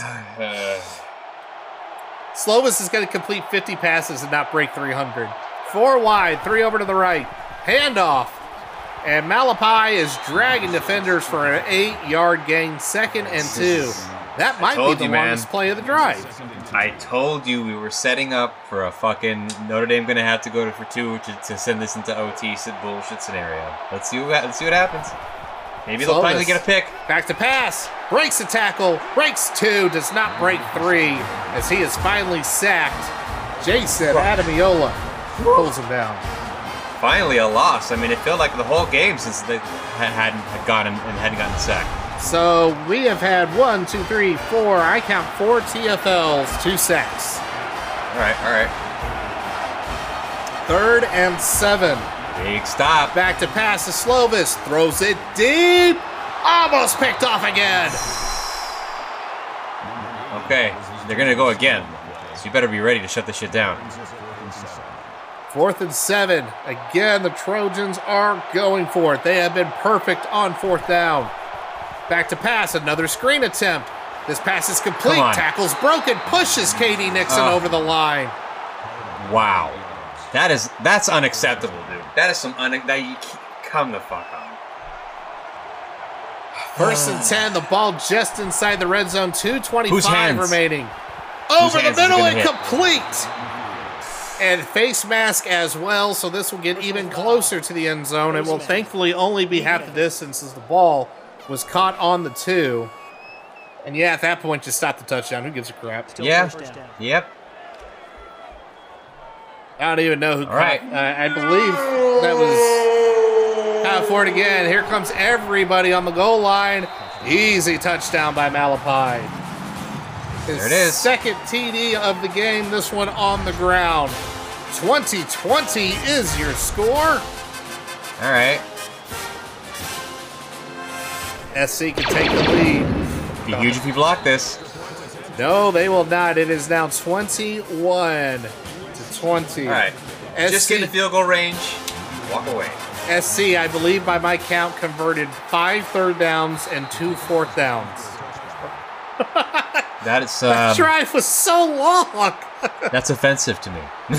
Slovis is going to complete 50 passes and not break 300. 4 wide, 3 over to the right. Handoff. And Malapai is dragging defenders for an 8-yard gain, 2nd and 2. That might be the longest play of the drive. I told you we were setting up for a fucking Notre Dame going to have to go for 2 to send this into OT bullshit scenario. Let's see what happens. Maybe they'll finally get a pick. Back to pass. Breaks a tackle. Breaks 2. Does not break 3 as he is finally sacked. Jason Adamiola pulls him down. Finally a loss. I mean, it felt like the whole game since they hadn't gotten sacked. So we have had 1, 2, 3, 4. I count 4 TFLs, 2 sacks. All right. 3rd and 7. Big stop. Back to pass to Slovis. Throws it deep. Almost picked off again. Okay, they're going to go again. So you better be ready to shut this shit down. 4th and 7. Again, the Trojans are going for it. They have been perfect on 4th down. Back to pass, another screen attempt. This pass is complete. Tackle's broken. Pushes KD Nixon over the line. Wow. That's unacceptable, dude. That is come the fuck on. 1st and 10. The ball just inside the red zone. 2:25 remaining. Over the middle and complete. And face mask as well, so this will get even closer to the end zone. It will thankfully only be half the distance as the ball was caught on the 2. And yeah, at that point, just stop the touchdown. Who gives a crap? Yeah. Yep. I don't even know who caught. I believe that was Kyle Ford again. Here comes everybody on the goal line. Easy touchdown by Malapai. There it is. 2nd TD of the game, this one on the ground. 20-20 is your score. All right. SC can take the lead. Be huge if you block this. No, they will not. It is now 21-20. All right. Just get in the field goal range. Walk away. SC, I believe by my count, converted 5 3rd downs and 2 4th downs. That is. That drive was so long. That's offensive to me.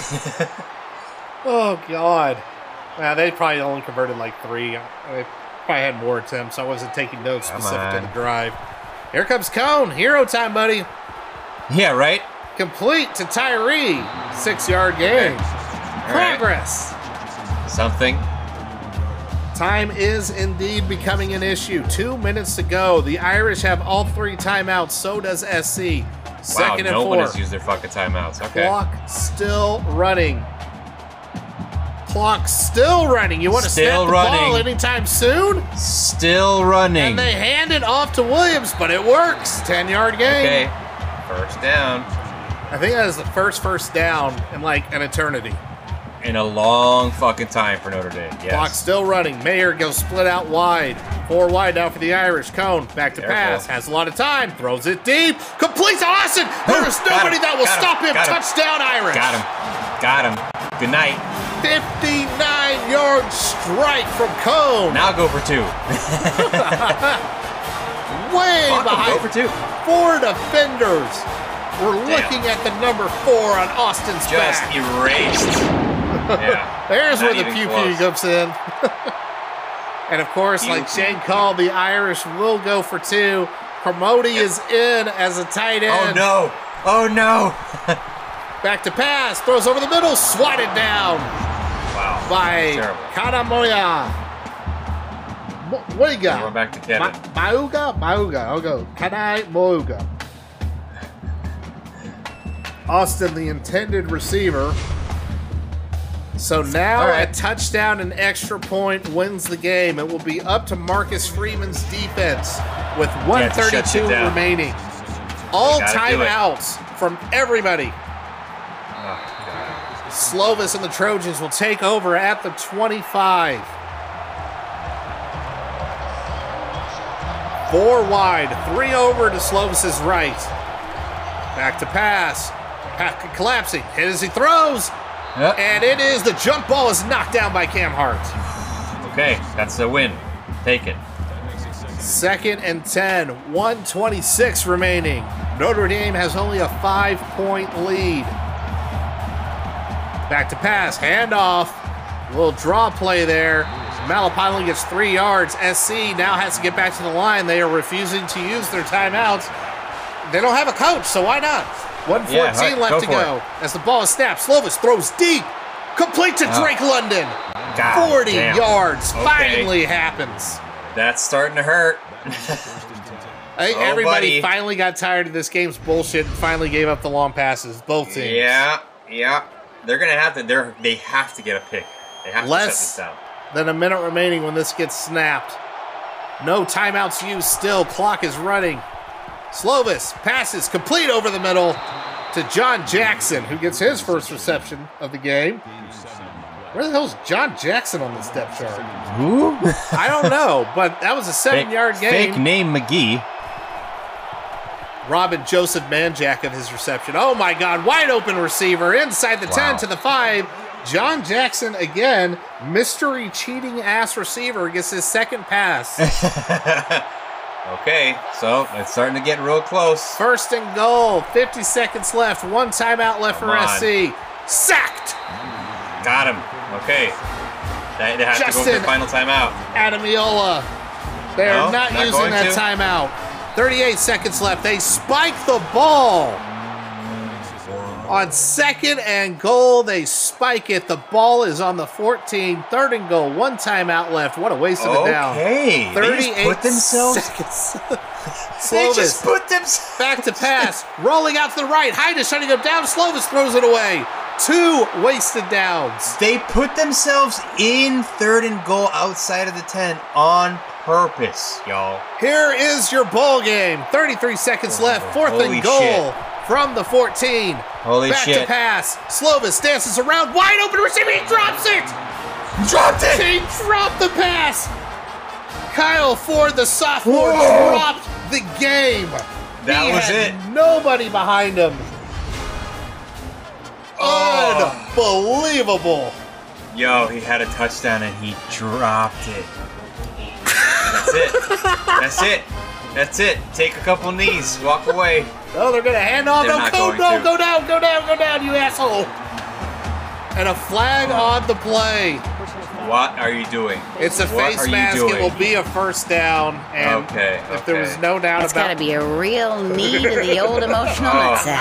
Oh, God. They probably only converted like 3. They probably had more attempts. I wasn't taking notes specific to the drive. Here comes Cone. Hero time, buddy. Yeah, right? Complete to Tyree. 6-yard gain. Progress. Right. Something. Time is indeed becoming an issue. 2 minutes to go. The Irish have all 3 timeouts. So does SC. 2nd and 4. No one has used their fucking timeouts. Okay. Clock still running. Clock still running. You want to snap the ball anytime soon? Still running. And they hand it off to Williams, but it works. 10-yard gain. Okay. 1st down. I think that is the first down in like an eternity. In a long fucking time for Notre Dame. Yes. Clock still running. Mayer goes split out wide. 4 wide now for the Irish. Cone back to pass. Has a lot of time. Throws it deep. Completes Austin. There is nobody that will stop him. Touchdown Irish. Got him. Good night. 59-yard strike from Cone. Now go for 2. Way behind. Go for 2. 4 defenders. We're looking at the number 4 on Austin's Just back. erased. Yeah. There's where the pew-pew comes in. And of course, like Shane called, the Irish will go for 2. Promoti is in as a tight end. Oh no. Back to pass. Throws over the middle. Swatted down. Wow. By Kanamoya. What do you got? Going back to Kevin. Mauga? I'll go. Kanai Mauga. Austin, the intended receiver. So now All right. a touchdown and extra point wins the game. It will be up to Marcus Freeman's defense with Yeah, to shut 132 shit down. remaining. All Gotta do it. timeouts from everybody. Oh, God. Slovis and the Trojans will take over at the 25. 4 wide, 3 over to Slovis's right. Back to pass. Pack collapsing. Hit as he throws. Yep. And it is the jump ball is knocked down by Cam Hart. Okay, that's a win. Take it. 2nd and 10, 1:26 remaining. Notre Dame has only a 5-point lead. Back to pass, handoff. Little draw play there. Malapalin gets 3 yards. SC now has to get back to the line. They are refusing to use their timeouts. They don't have a coach, so why not? 1:14 Yeah, all right, left go to for go. As the ball is snapped, Slovis throws deep. Complete to Drake London. God 40 damn. yards. Okay. Finally happens. That's starting to hurt. I think Oh, everybody buddy. finally got tired of this game's bullshit and finally gave up the long passes. Both teams. Yeah. They're gonna have to. They have to get a pick. They have to shut this Less down. than a minute remaining when this gets snapped. No timeouts used still. Clock is running. Slovis passes complete over the middle to John Jackson, who gets his first reception of the game. Where the hell's John Jackson on this depth chart? Who? I don't know, but that was a 7-yard game. Fake name McGee. Robin Joseph Manjack of his reception. Oh my God, wide open receiver inside the 10 Wow. to the 5. John Jackson again, mystery cheating ass receiver, gets his second pass. Okay, so it's starting to get real close. 1st and goal, 50 seconds left, 1 timeout left Come for on. SC. Sacked! Got him. Okay. They have to go for Justin. the final timeout. Adamiola. They're No, not not using going that to. timeout. 38 seconds left. They spike the ball. On 2nd and goal, they spike it. The ball is on the 14. 3rd and goal, 1 timeout left. What a waste of it down. Okay. They 38 just put themselves. seconds. They just Slovis put themselves. back to pass. Rolling out to the right. Hyde is shutting him down. Slovis throws it away. 2 wasted downs. They put themselves in 3rd and goal outside of the 10 on purpose, y'all. Here is your ball game. 33 seconds left. 4th Holy and goal shit. from the 14. Holy Back to shit. pass. Slovis dances around. Wide open receiver. He drops it. Dropped it! He dropped the pass. Kyle Ford, the sophomore, Whoa. dropped the game. That He was had it. Nobody behind him. Oh. Unbelievable. Yo, he had a touchdown and he dropped it. That's it. That's it. That's it. Take a couple knees. Walk away. Oh, they're going to hand off. They're No, not go, going no, to. go down, go down, go down, you asshole. And a flag on the play. What are you doing? It's a What are face you mask. doing? It will be a first down. And Okay, if there was okay. no doubt That's got to about be a real knee to the old emotional Oh, nutsack.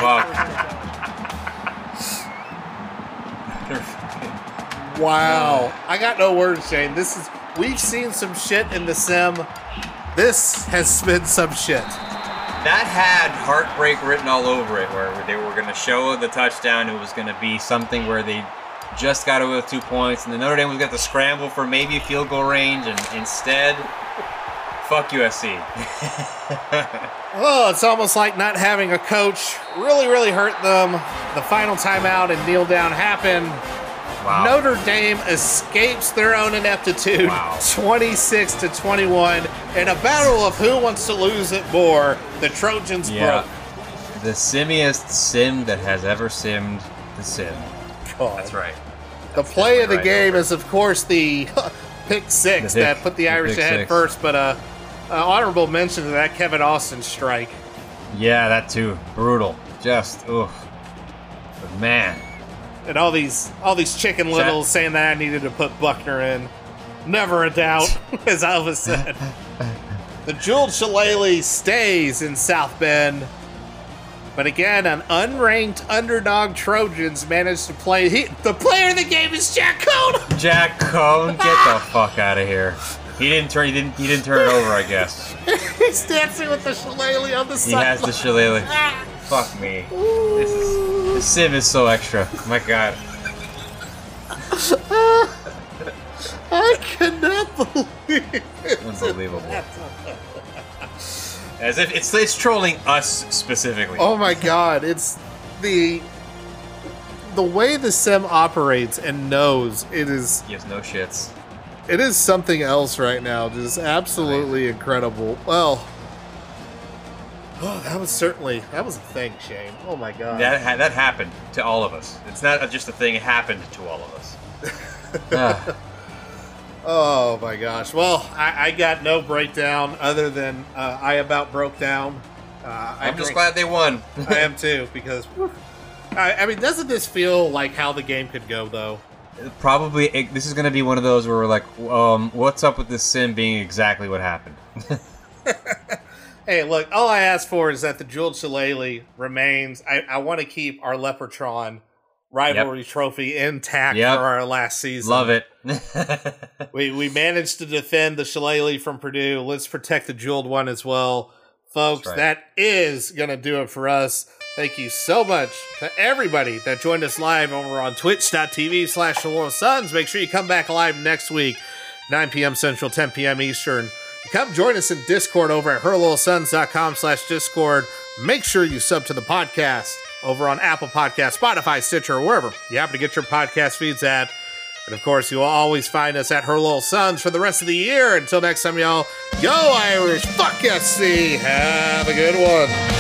fuck. wow. I got no words, Shane. We've seen some shit in the sim. This has been some shit. That had heartbreak written all over it, where they were going to show the touchdown. It was going to be something where they just got away with 2 points, and the Notre Dame was going to scramble for maybe field goal range, and instead, fuck USC. Oh, it's almost like not having a coach really, really hurt them. The final timeout and kneel down happened. Wow. Notre Dame escapes their own ineptitude, Wow. 26-21, in a battle of who wants to lose it more. The Trojans Yeah. broke. The simmiest sim that has ever simmed the sim. God. That's right. The play of the right. game is, of course, the pick six The pick- that put the the Irish pick ahead six. first, but honorable mention to that Kevin Austin strike. Yeah, that too. Brutal. Just, ugh. But man. And all these chicken littles saying that I needed to put Buckner in. Never a doubt, as Elvis said. The Jewel Shillelagh stays in South Bend. But again, an unranked underdog Trojans managed to play. The player of the game is Jack Cone. Jack Cohn, get the fuck out of here. He didn't turn it over, I guess. He's dancing with the Shillelagh on the He side. has the shillelagh. Fuck me. This sim is so extra. My god. I cannot believe it. Unbelievable. As if it's trolling us specifically. Oh my god, it's the way the sim operates and knows it is. He has no shits. It is something else right now. Just absolutely incredible. Well, that was a thing, Shane. Oh my god. That happened to all of us. It's not just a thing; it happened to all of us. Oh my gosh. Well, I got no breakdown other than I about broke down. I'm just glad they won. I am too, because whew, I mean, doesn't this feel like how the game could go though? Probably this is going to be one of those where we're like, what's up with this sim being exactly what happened? Hey, look, all I ask for is that the Jeweled Shillelagh remains. I want to keep our Leprechaun rivalry trophy intact for our last season. Love it. we managed to defend the Shillelagh from Purdue. Let's protect the Jeweled one as well. Folks, that is going to do it for us. Thank you so much to everybody that joined us live over on twitch.tv/TheLoyalSons. Make sure you come back live next week, 9 p.m. Central, 10 p.m. Eastern. Come join us in Discord over at herloyalsons.com/Discord. Make sure you sub to the podcast over on Apple Podcasts, Spotify, Stitcher, or wherever you happen to get your podcast feeds at. And of course, you will always find us at Her Loyal Sons for the rest of the year. Until next time, y'all, go Irish, fuck SC, have a good one.